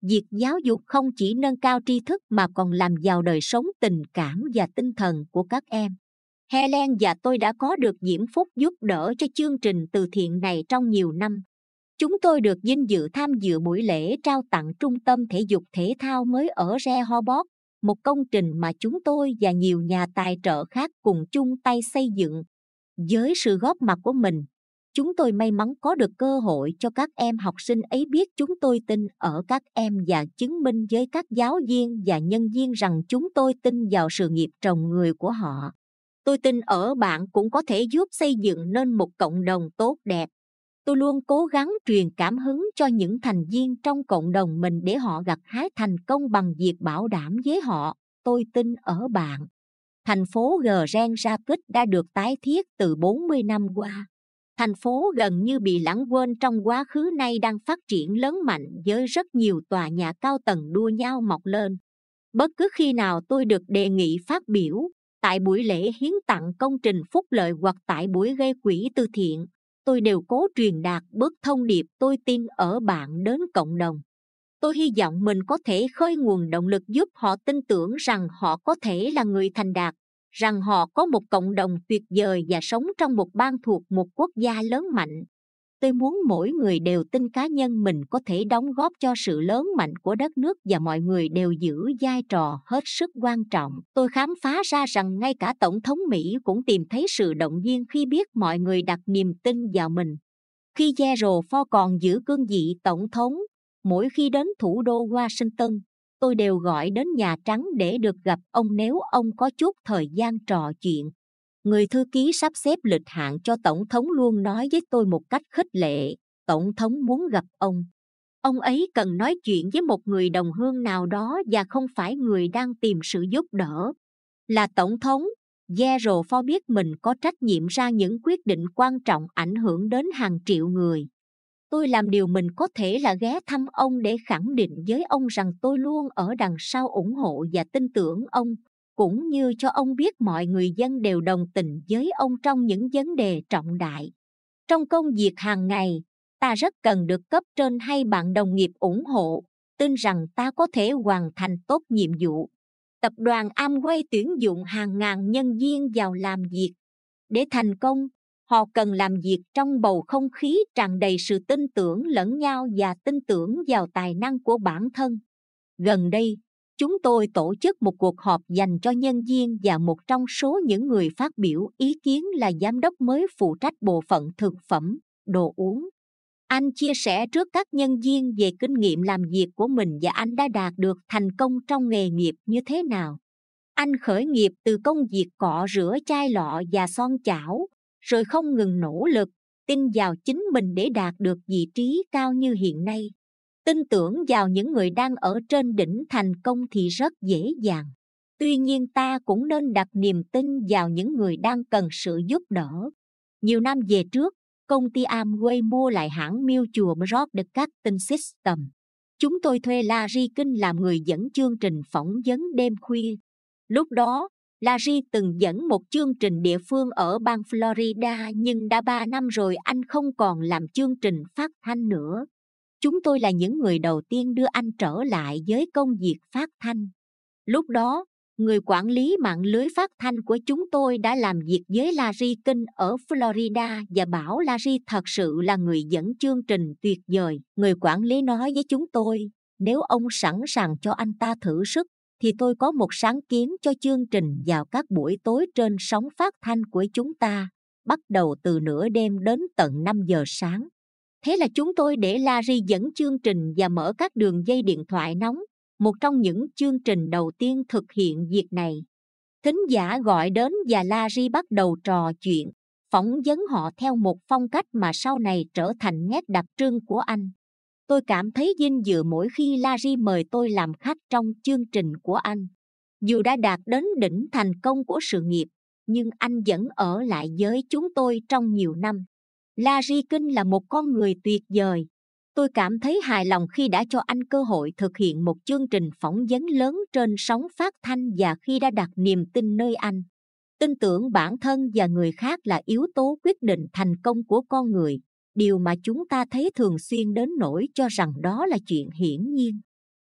Việc giáo dục không chỉ nâng cao tri thức mà còn làm giàu đời sống tình cảm và tinh thần của các em. Helen và tôi đã có được diễm phúc giúp đỡ cho chương trình từ thiện này trong nhiều năm. Chúng tôi được vinh dự tham dự buổi lễ trao tặng trung tâm thể dục thể thao mới ở Rehoboth, một công trình mà chúng tôi và nhiều nhà tài trợ khác cùng chung tay xây dựng. Với sự góp mặt của mình, chúng tôi may mắn có được cơ hội cho các em học sinh ấy biết chúng tôi tin ở các em và chứng minh với các giáo viên và nhân viên rằng chúng tôi tin vào sự nghiệp trồng người của họ. Tôi tin ở bạn cũng có thể giúp xây dựng nên một cộng đồng tốt đẹp. Tôi luôn cố gắng truyền cảm hứng cho những thành viên trong cộng đồng mình để họ gặt hái thành công bằng việc bảo đảm với họ, tôi tin ở bạn. Thành phố Grand Rapids đã được tái thiết từ bốn mươi năm qua. Thành phố gần như bị lãng quên trong quá khứ nay đang phát triển lớn mạnh với rất nhiều tòa nhà cao tầng đua nhau mọc lên. Bất cứ khi nào tôi được đề nghị phát biểu, tại buổi lễ hiến tặng công trình phúc lợi hoặc tại buổi gây quỹ từ thiện, tôi đều cố truyền đạt bức thông điệp tôi tin ở bạn đến cộng đồng. Tôi hy vọng mình có thể khơi nguồn động lực giúp họ tin tưởng rằng họ có thể là người thành đạt, rằng họ có một cộng đồng tuyệt vời và sống trong một bang thuộc một quốc gia lớn mạnh. Tôi muốn mỗi người đều tin cá nhân mình có thể đóng góp cho sự lớn mạnh của đất nước và mọi người đều giữ vai trò hết sức quan trọng. Tôi khám phá ra rằng ngay cả Tổng thống Mỹ cũng tìm thấy sự động viên khi biết mọi người đặt niềm tin vào mình. Khi Gerald Ford còn giữ cương vị Tổng thống, mỗi khi đến thủ đô Washington, tôi đều gọi đến Nhà Trắng để được gặp ông nếu ông có chút thời gian trò chuyện. Người thư ký sắp xếp lịch hạn cho Tổng thống luôn nói với tôi một cách khích lệ, Tổng thống muốn gặp ông. Ông ấy cần nói chuyện với một người đồng hương nào đó và không phải người đang tìm sự giúp đỡ. Là Tổng thống, Gerald Ford biết mình có trách nhiệm ra những quyết định quan trọng ảnh hưởng đến hàng triệu người. Tôi làm điều mình có thể là ghé thăm ông để khẳng định với ông rằng tôi luôn ở đằng sau ủng hộ và tin tưởng ông, cũng như cho ông biết mọi người dân đều đồng tình với ông trong những vấn đề trọng đại. Trong công việc hàng ngày, ta rất cần được cấp trên hay bạn đồng nghiệp ủng hộ, tin rằng ta có thể hoàn thành tốt nhiệm vụ. Tập đoàn Amway tuyển dụng hàng ngàn nhân viên vào làm việc. Để thành công, họ cần làm việc trong bầu không khí tràn đầy sự tin tưởng lẫn nhau và tin tưởng vào tài năng của bản thân. Gần đây, chúng tôi tổ chức một cuộc họp dành cho nhân viên và một trong số những người phát biểu ý kiến là giám đốc mới phụ trách bộ phận thực phẩm, đồ uống. Anh chia sẻ trước các nhân viên về kinh nghiệm làm việc của mình và anh đã đạt được thành công trong nghề nghiệp như thế nào. Anh khởi nghiệp từ công việc cọ rửa chai lọ và son chảo, rồi không ngừng nỗ lực, tin vào chính mình để đạt được vị trí cao như hiện nay. Tin tưởng vào những người đang ở trên đỉnh thành công thì rất dễ dàng. Tuy nhiên ta cũng nên đặt niềm tin vào những người đang cần sự giúp đỡ. Nhiều năm về trước, công ty Amway mua lại hãng Mutual Broadcasting System. Chúng tôi thuê Larry King làm người dẫn chương trình phỏng vấn đêm khuya. Lúc đó, Larry từng dẫn một chương trình địa phương ở bang Florida nhưng đã ba năm rồi anh không còn làm chương trình phát thanh nữa. Chúng tôi là những người đầu tiên đưa anh trở lại với công việc phát thanh. Lúc đó, người quản lý mạng lưới phát thanh của chúng tôi đã làm việc với Larry King ở Florida và bảo Larry thật sự là người dẫn chương trình tuyệt vời. Người quản lý nói với chúng tôi, nếu ông sẵn sàng cho anh ta thử sức, thì tôi có một sáng kiến cho chương trình vào các buổi tối trên sóng phát thanh của chúng ta, bắt đầu từ nửa đêm đến tận năm giờ sáng. Thế là chúng tôi để Larry dẫn chương trình và mở các đường dây điện thoại nóng, một trong những chương trình đầu tiên thực hiện việc này. Thính giả gọi đến và Larry bắt đầu trò chuyện, phỏng vấn họ theo một phong cách mà sau này trở thành nét đặc trưng của anh. Tôi cảm thấy vinh dự mỗi khi Larry mời tôi làm khách trong chương trình của anh. Dù đã đạt đến đỉnh thành công của sự nghiệp, nhưng anh vẫn ở lại với chúng tôi trong nhiều năm. Larry King là một con người tuyệt vời. Tôi cảm thấy hài lòng khi đã cho anh cơ hội thực hiện một chương trình phỏng vấn lớn trên sóng phát thanh và khi đã đặt niềm tin nơi anh. Tin tưởng bản thân và người khác là yếu tố quyết định thành công của con người, điều mà chúng ta thấy thường xuyên đến nỗi cho rằng đó là chuyện hiển nhiên.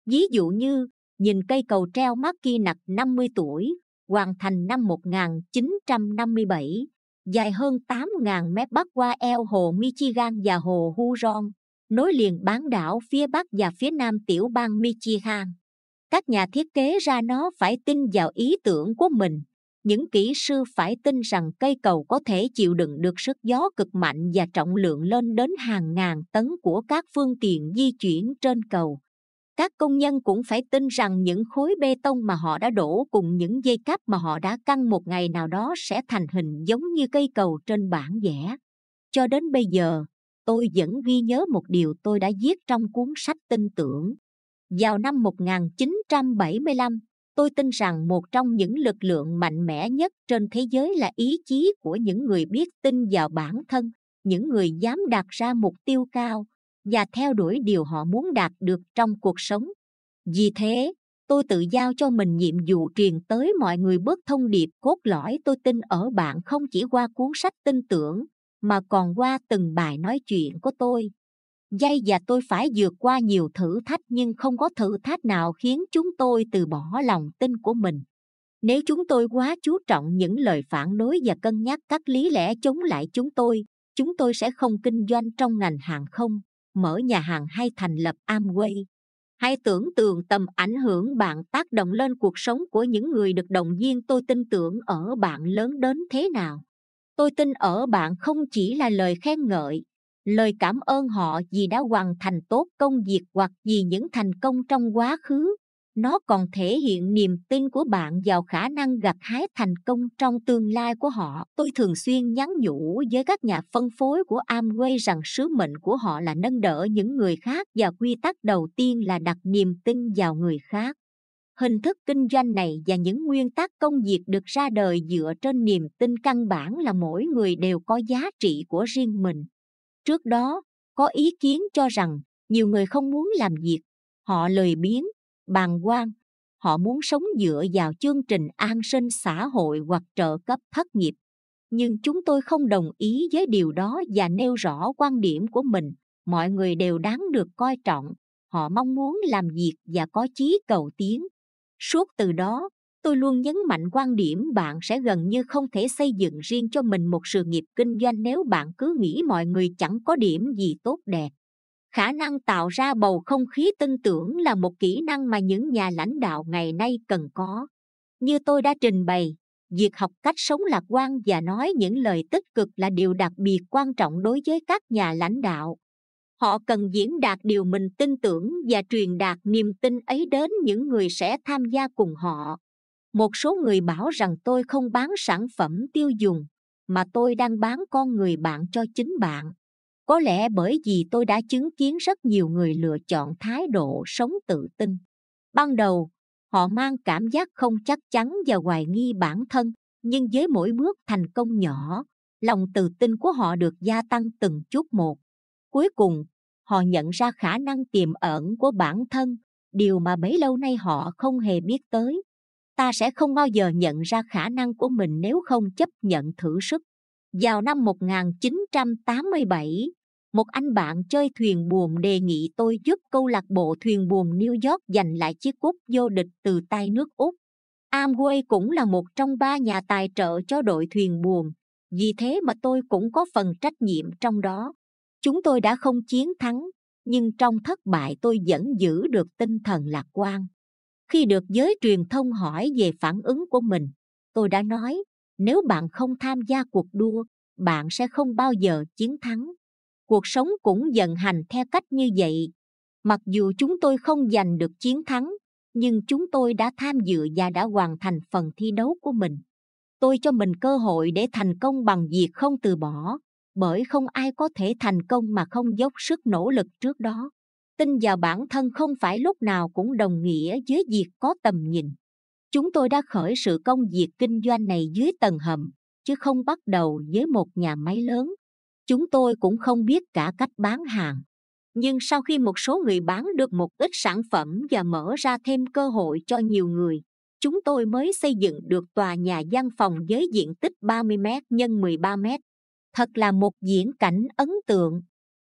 Ví dụ như, nhìn cây cầu treo Mackinac năm mươi tuổi, hoàn thành năm một nghìn chín trăm năm mươi bảy, dài hơn tám nghìn mét bắc qua eo hồ Michigan và hồ Huron, nối liền bán đảo phía bắc và phía nam tiểu bang Michigan. Các nhà thiết kế ra nó phải tin vào ý tưởng của mình. Những kỹ sư phải tin rằng cây cầu có thể chịu đựng được sức gió cực mạnh và trọng lượng lên đến hàng ngàn tấn của các phương tiện di chuyển trên cầu. Các công nhân cũng phải tin rằng những khối bê tông mà họ đã đổ cùng những dây cáp mà họ đã căng một ngày nào đó sẽ thành hình giống như cây cầu trên bản vẽ. Cho đến bây giờ, tôi vẫn ghi nhớ một điều tôi đã viết trong cuốn sách Tin tưởng. Vào năm một nghìn chín trăm bảy mươi lăm, tôi tin rằng một trong những lực lượng mạnh mẽ nhất trên thế giới là ý chí của những người biết tin vào bản thân, những người dám đặt ra mục tiêu cao và theo đuổi điều họ muốn đạt được trong cuộc sống. Vì thế, tôi tự giao cho mình nhiệm vụ truyền tới mọi người bước thông điệp cốt lõi tôi tin ở bạn không chỉ qua cuốn sách Tin tưởng, mà còn qua từng bài nói chuyện của tôi. Dây và tôi phải vượt qua nhiều thử thách nhưng không có thử thách nào khiến chúng tôi từ bỏ lòng tin của mình. Nếu chúng tôi quá chú trọng những lời phản đối và cân nhắc các lý lẽ chống lại chúng tôi, chúng tôi sẽ không kinh doanh trong ngành hàng không, mở nhà hàng hay thành lập Amway. Hãy tưởng tượng tầm ảnh hưởng bạn tác động lên cuộc sống của những người được động viên tôi tin tưởng ở bạn lớn đến thế nào. Tôi tin ở bạn không chỉ là lời khen ngợi, lời cảm ơn họ vì đã hoàn thành tốt công việc hoặc vì những thành công trong quá khứ. Nó còn thể hiện niềm tin của bạn vào khả năng gặt hái thành công trong tương lai của họ. Tôi thường xuyên nhắn nhủ với các nhà phân phối của Amway rằng sứ mệnh của họ là nâng đỡ những người khác và quy tắc đầu tiên là đặt niềm tin vào người khác. Hình thức kinh doanh này và những nguyên tắc công việc được ra đời dựa trên niềm tin căn bản là mỗi người đều có giá trị của riêng mình. Trước đó, có ý kiến cho rằng nhiều người không muốn làm việc, họ lười biếng, bàng quan, họ muốn sống dựa vào chương trình an sinh xã hội hoặc trợ cấp thất nghiệp. Nhưng chúng tôi không đồng ý với điều đó và nêu rõ quan điểm của mình. Mọi người đều đáng được coi trọng, họ mong muốn làm việc và có chí cầu tiến. Suốt từ đó, tôi luôn nhấn mạnh quan điểm bạn sẽ gần như không thể xây dựng riêng cho mình một sự nghiệp kinh doanh nếu bạn cứ nghĩ mọi người chẳng có điểm gì tốt đẹp. Khả năng tạo ra bầu không khí tin tưởng là một kỹ năng mà những nhà lãnh đạo ngày nay cần có. Như tôi đã trình bày, việc học cách sống lạc quan và nói những lời tích cực là điều đặc biệt quan trọng đối với các nhà lãnh đạo. Họ cần diễn đạt điều mình tin tưởng và truyền đạt niềm tin ấy đến những người sẽ tham gia cùng họ. Một số người bảo rằng tôi không bán sản phẩm tiêu dùng, mà tôi đang bán con người bạn cho chính bạn. Có lẽ bởi vì tôi đã chứng kiến rất nhiều người lựa chọn thái độ sống tự tin. Ban đầu, họ mang cảm giác không chắc chắn và hoài nghi bản thân, nhưng với mỗi bước thành công nhỏ, lòng tự tin của họ được gia tăng từng chút một. Cuối cùng, họ nhận ra khả năng tiềm ẩn của bản thân, điều mà bấy lâu nay họ không hề biết tới. Ta sẽ không bao giờ nhận ra khả năng của mình nếu không chấp nhận thử sức. Vào năm một nghìn chín trăm tám mươi bảy, một anh bạn chơi thuyền buồm đề nghị tôi giúp câu lạc bộ thuyền buồm New York giành lại chiếc cúp vô địch từ tay nước Úc. Amway cũng là một trong ba nhà tài trợ cho đội thuyền buồm, vì thế mà tôi cũng có phần trách nhiệm trong đó. Chúng tôi đã không chiến thắng, nhưng trong thất bại tôi vẫn giữ được tinh thần lạc quan. Khi được giới truyền thông hỏi về phản ứng của mình, tôi đã nói, nếu bạn không tham gia cuộc đua, bạn sẽ không bao giờ chiến thắng. Cuộc sống cũng vận hành theo cách như vậy. Mặc dù chúng tôi không giành được chiến thắng, nhưng chúng tôi đã tham dự và đã hoàn thành phần thi đấu của mình. Tôi cho mình cơ hội để thành công bằng việc không từ bỏ, bởi không ai có thể thành công mà không dốc sức nỗ lực trước đó. Tin vào bản thân không phải lúc nào cũng đồng nghĩa với việc có tầm nhìn. Chúng tôi đã khởi sự công việc kinh doanh này dưới tầng hầm, chứ không bắt đầu với một nhà máy lớn. Chúng tôi cũng không biết cả cách bán hàng. Nhưng sau khi một số người bán được một ít sản phẩm và mở ra thêm cơ hội cho nhiều người, chúng tôi mới xây dựng được tòa nhà văn phòng với diện tích ba mươi mét nhân mười ba mét. Thật là một viễn cảnh ấn tượng.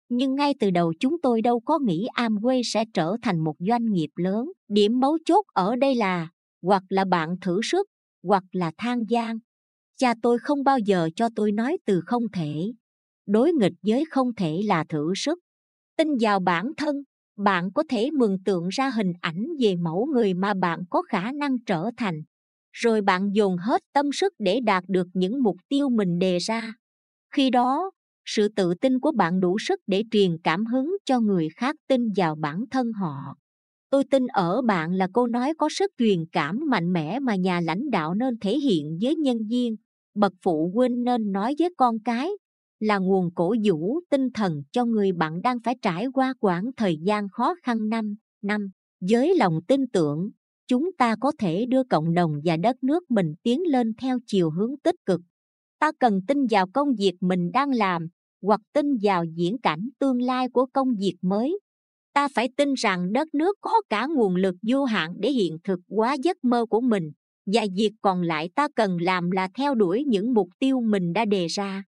Nhưng ngay từ đầu chúng tôi đâu có nghĩ Amway sẽ trở thành một doanh nghiệp lớn. Điểm mấu chốt ở đây là hoặc là bạn thử sức, hoặc là than gian. Cha tôi không bao giờ cho tôi nói từ không thể. Đối nghịch với không thể là thử sức. Tin vào bản thân, bạn có thể mường tượng ra hình ảnh về mẫu người mà bạn có khả năng trở thành. Rồi bạn dồn hết tâm sức để đạt được những mục tiêu mình đề ra. Khi đó, sự tự tin của bạn đủ sức để truyền cảm hứng cho người khác tin vào bản thân họ. Tôi tin ở bạn là câu nói có sức truyền cảm mạnh mẽ mà nhà lãnh đạo nên thể hiện với nhân viên, bậc phụ huynh nên nói với con cái, là nguồn cổ vũ tinh thần cho người bạn đang phải trải qua quãng thời gian khó khăn năm năm. Với lòng tin tưởng, chúng ta có thể đưa cộng đồng và đất nước mình tiến lên theo chiều hướng tích cực. Ta cần tin vào công việc mình đang làm, hoặc tin vào viễn cảnh tương lai của công việc mới. Ta phải tin rằng đất nước có cả nguồn lực vô hạn để hiện thực hóa giấc mơ của mình, và việc còn lại ta cần làm là theo đuổi những mục tiêu mình đã đề ra.